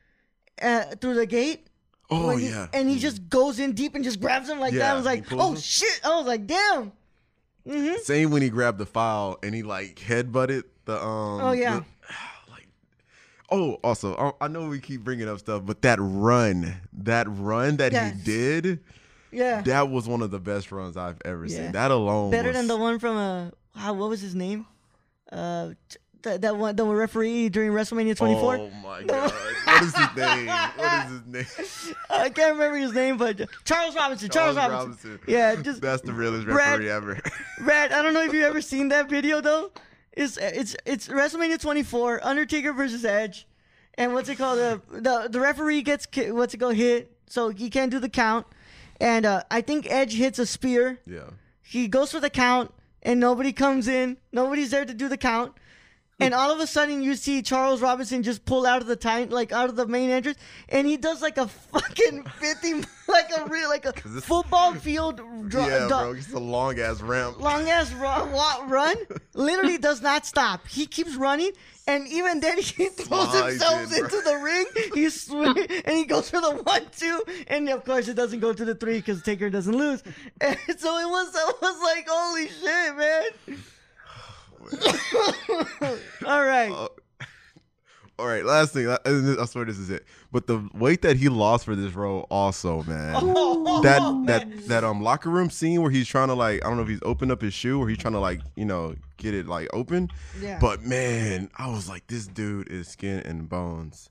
uh, through the gate. Oh When he- yeah. and he just goes in deep and just grabs him like that. Yeah, I was he like, pulls oh him. shit. I was like, damn. Mm-hmm. Same when he grabbed the file and he like headbutted the um. Oh, yeah. the- like, oh, also I, I know we keep bringing up stuff, but that run, that run that Yes. he did, Yeah. that was one of the best runs I've ever Yeah. seen. That alone, Better was, than the one from, uh, wow, what was his name? Uh, t- that, that one, the referee during WrestleMania twenty-four. Oh my god, what is his name? What is his name? I can't remember his name, but Charles Robinson. Charles, Robinson. Yeah, just That's the realest Brad- referee ever. Brad, I don't know if you've ever seen that video though. It's it's it's WrestleMania twenty-four, Undertaker versus Edge, and what's it called? The the, the referee gets ki- what's it called hit, so he can't do the count, and uh, I think Edge hits a spear. Yeah. He goes for the count, and nobody comes in. Nobody's there to do the count. And all of a sudden, you see Charles Robinson just pull out of the time, like out of the main entrance, and he does like a fucking fifty, like a real, like a this- football field, dr- yeah, du- bro. It's a long ass ramp. long ass run, run. Literally does not stop. He keeps running, and even then he throws Slides himself in, bro. into the ring. He swing, and he goes for the one, two, and of course it doesn't go to the three because Taker doesn't lose. And so it was, it was like, holy shit, man. All right. Uh, All right, last thing. I, I swear this is it. But the weight that he lost for this role, also, man. Oh, that man. that that um locker room scene where he's trying to like, I don't know if he's opened up his shoe or he's trying to like, you know, get it like open. Yeah. But man, I was like, this dude is skin and bones.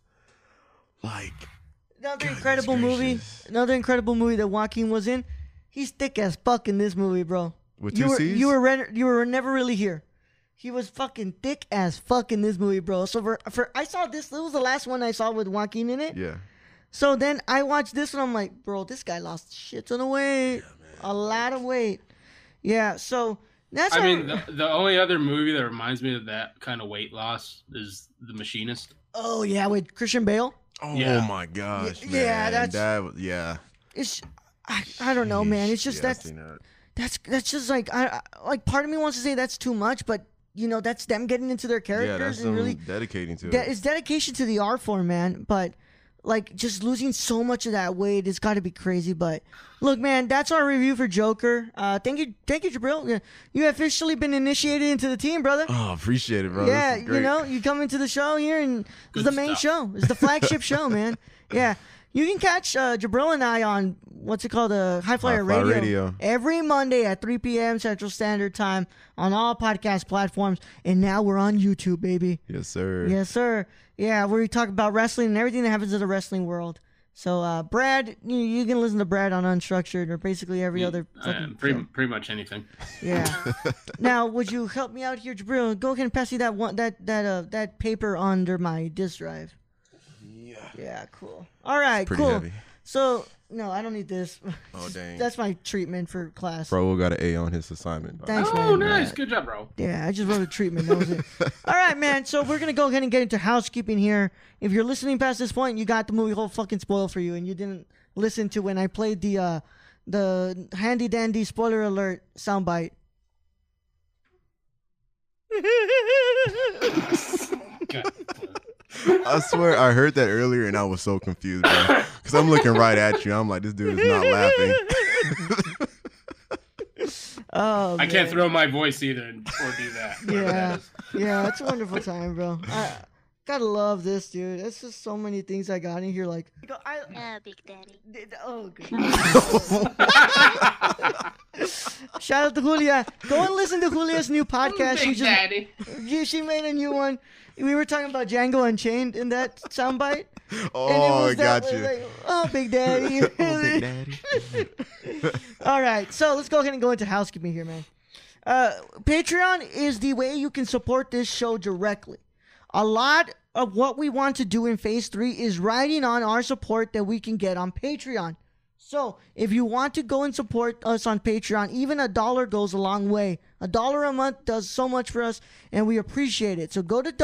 Like, Another goodness incredible movie. gracious. Another incredible movie that Joaquin was in. He's thick as fuck in this movie, bro. With you two were, C's? You were re- you were never really here. He was fucking thick as fuck in this movie, bro. So for for I saw this. This was the last one I saw with Joaquin in it. Yeah. So then I watched this and I'm like, bro, this guy lost shit ton of weight, a lot of weight. Yeah. So that's. I our- mean, the, the only other movie that reminds me of that kind of weight loss is The Machinist. oh yeah, with Christian Bale. Oh Yeah. my gosh, Y- man. yeah, that's- that was yeah. It's I, I don't know, man. It's just Yeah, I that's seen that. that's that's just like I, I like part of me wants to say that's too much, but you know that's them getting into their Yeah, characters that's and them really dedicating to de- it. it's dedication to the art form, man. But like just losing so much of that weight, it's got to be crazy. But look, man, that's our review for Joker. Uh, thank you, thank you, Jabril. Yeah, you have officially been initiated into the team, brother. Oh, appreciate it, bro. yeah, This is you great. know, you come into the show here, and it's Good the main stuff. show. It's the flagship show, man. Yeah. You can catch uh, Jabril and I on what's it called, uh, High Flyer High Flyer Radio, Radio. every Monday at three p.m. Central Standard Time on all podcast platforms. And now we're on YouTube, baby. Yes, sir. Yes, sir. Yeah, where we talk about wrestling and everything that happens in the wrestling world. So, uh, Brad, you, you can listen to Brad on Unstructured or basically every other Uh, fucking pretty, film. pretty much anything. Yeah. Now, would you help me out here, Jabril? Go ahead and pass me that one, that that uh, that paper under my disk drive. Yeah. Yeah, cool. All right, Pretty cool. heavy. So, no, I don't need this. Oh, dang. That's my treatment for class. Bro got an A on his assignment. dog. Thanks, Oh, man. nice. Good job, bro. Yeah, I just wrote a treatment. That was it. All right, man. So we're gonna go ahead and get into housekeeping here. If you're listening past this point, you got the movie whole fucking spoiled for you, and you didn't listen to when I played the uh, the handy dandy spoiler alert soundbite. God. I swear I heard that earlier and I was so confused, bro. Because I'm looking right at you. I'm like, this dude is not laughing. Oh, I man. can't throw my voice either and- or do that. whatever Yeah, that is. yeah, it's a wonderful time, bro. I gotta love this, dude. It's just so many things I got in here. Like, I, Uh, Big Daddy. oh, good. Shout out to Julia. Go and listen to Julia's new podcast. She Big just Daddy. she, she made a new one. We were talking about Django Unchained in that soundbite. Oh, I that- got you. like, oh, Big Daddy. Oh, Big Daddy. All right, so let's go ahead and go into housekeeping here, man. Uh, Patreon is the way you can support this show directly. A lot of what we want to do in phase three is riding on our support that we can get on Patreon. So if you want to go and support us on Patreon, even a dollar goes a long way. A dollar a month does so much for us, and we appreciate it. So go to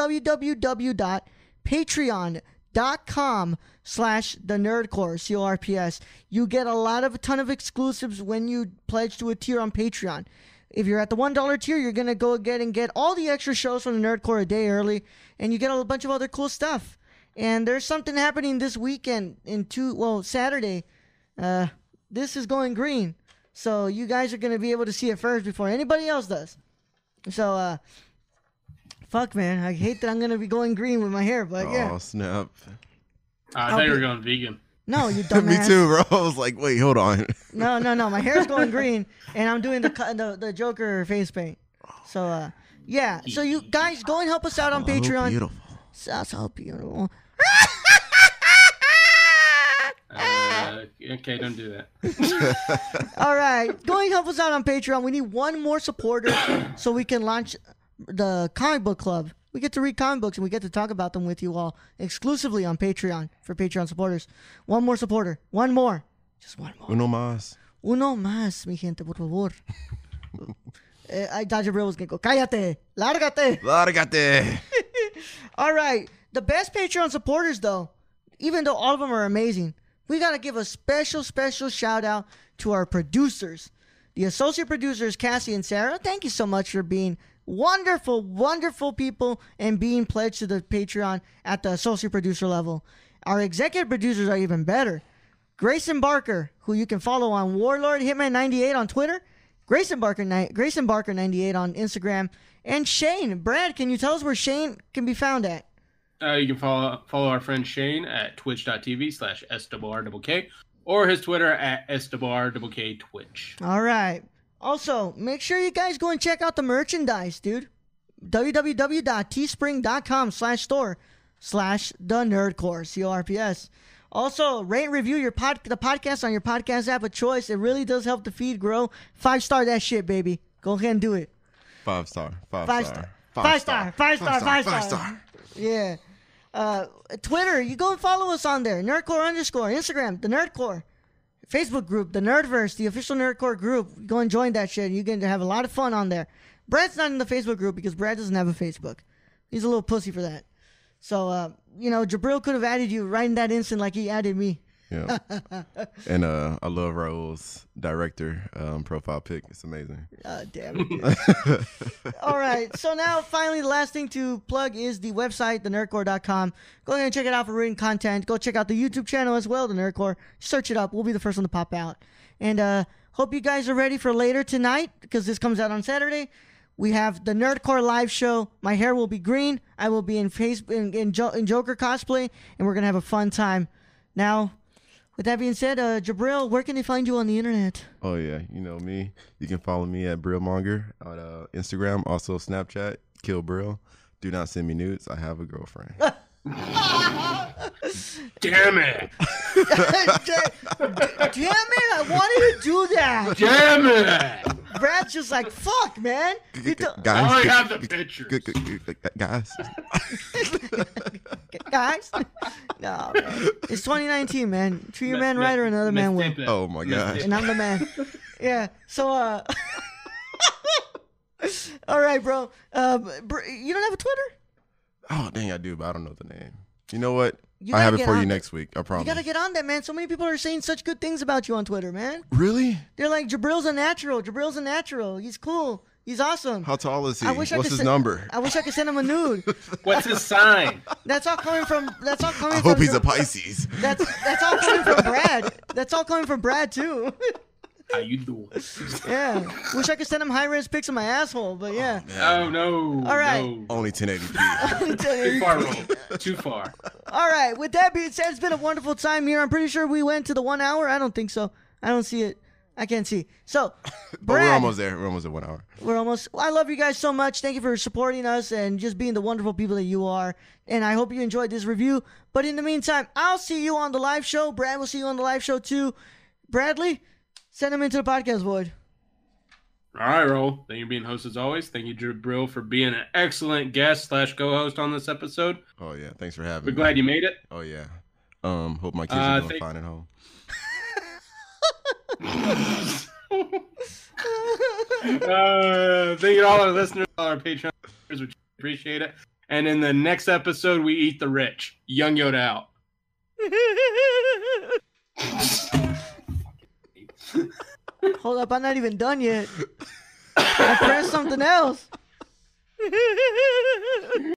www.patreon.com slash the nerdcore, C O R P S. You get a lot of a ton of exclusives when you pledge to a tier on Patreon. If you're at the one dollar tier, you're going to go get and get all the extra shows from the Nerdcore a day early, and you get a bunch of other cool stuff. And there's something happening this weekend in two, well, Saturday. Uh, this is going green. So you guys are going to be able to see it first before anybody else does. So, uh, fuck, man. I hate that I'm going to be going green with my hair, but Oh, yeah. snap. I thought you were going vegan. No, you dumbass. Me too, bro. I was like, wait, hold on. No, no, no. My hair's going green, and I'm doing the co- the, the Joker face paint. So, uh, yeah. So you guys go and help us out on Oh, Patreon. beautiful. So, so beautiful. Uh, okay, don't do that. All right, go and help us out on Patreon. We need one more supporter so we can launch the comic book club. We get to read comic books and we get to talk about them with you all exclusively on Patreon for Patreon supporters. One more supporter. One more. Just one more. Uno más. Uno más, mi gente, por favor. Eh, I thought Jabril was going to go, cállate, lárgate. Lárgate. All right. The best Patreon supporters, though, even though all of them are amazing, we got to give a special, special shout out to our producers. The associate producers, Cassie and Sarah, thank you so much for being wonderful, wonderful people and being pledged to the Patreon at the associate producer level. Our executive producers are even better. Grayson Barker, who you can follow on Warlord Hitman ninety-eight on Twitter, Grayson Barker, Grayson Barker ninety-eight on Instagram, and Shane. Brad, can you tell us where Shane can be found at? Uh, you can follow follow our friend Shane at twitch.tv slash SRRKK or his Twitter at SRRKK Twitch. All right. Also, make sure you guys go and check out the merchandise, dude. www.teespring.com slash store slash the Nerdcore, C O R P S. Also, rate and review your pod, the podcast on your podcast app of choice. It really does help the feed grow. Five star that shit, baby. Go ahead and do it. Five star. Five, Five star. star. Five star. Five star. Five star. Five star. Yeah. Uh, Twitter, you go and follow us on there. Nerdcore underscore. Instagram, the Nerdcore. Facebook group, the Nerdverse, the official Nerdcore group. Go and join that shit. You're going to have a lot of fun on there. Brad's not in the Facebook group because Brad doesn't have a Facebook. He's a little pussy for that. So, uh, you know, Jabril could have added you right in that instant like he added me. Yeah. And uh, I love Raul's director um, profile pic. It's amazing. Uh, damn it. All right. So now, finally, the last thing to plug is the website, the nerdcore dot com. Go ahead and check it out for written content. Go check out the YouTube channel as well, the Nerdcore. Search it up. We'll be the first one to pop out. And uh, hope you guys are ready for later tonight because this comes out on Saturday. We have the Nerdcore live show. My hair will be green. I will be in face in, in, jo- in Joker cosplay, and we're gonna have a fun time. Now, with that being said, uh, Jabril, where can they find you on the internet? Oh, yeah. You know me. You can follow me at Brillmonger on uh, Instagram. Also, Snapchat, Kill Brill. Do not send me nudes. I have a girlfriend. Damn it! Damn it! I wanted to do that. Damn it! Brad's just like, fuck, man. You do- I already guys, have the pictures. guys, Guys? No, man. It's twenty nineteen, man. Treat your man right or another man will. oh my gosh. And I'm the man. Yeah. So, uh... all right, bro. Uh, br- you don't have a Twitter? Oh, dang, I do, but I don't know the name. You know what? You I gotta have it get for on you that. next week. I promise. You gotta get on that, man. So many people are saying such good things about you on Twitter, man. Really? They're like, Jabril's a natural. Jabril's a natural. He's cool. He's awesome. How tall is he? I wish I What's could his se- number? I wish I could send him a nude. What's his sign? That's all coming from. That's all coming I from. hope he's a Pisces. That's that's all coming from Brad. That's all coming from Brad too. How you doing? Yeah. Wish I could send him high res pics of my asshole, but yeah. Oh, no. All right. No. Only ten eighty p. Too far, Roll. Too far. All right. With that being said, it's been a wonderful time here. I'm pretty sure we went to the one hour. I don't think so. I don't see it. I can't see. So, But Brad, we're almost there. We're almost at one hour. We're almost. I love you guys so much. Thank you for supporting us and just being the wonderful people that you are. And I hope you enjoyed this review. But in the meantime, I'll see you on the live show. Brad will see you on the live show too. Bradley, send him into the podcast void. All right, Roll. Thank you for being host as always. Thank you, Jabril, for being an excellent guest slash co-host on this episode. Oh yeah, thanks for having We're me. glad you made it. Oh yeah. Um, hope my kids Uh, are doing thank- fine at home. uh, thank you to all our listeners, all our Patreon listeners, which appreciate it. And in the next episode, we eat the rich. Young Yoda out. Hold up, I'm not even done yet. I pressed something else.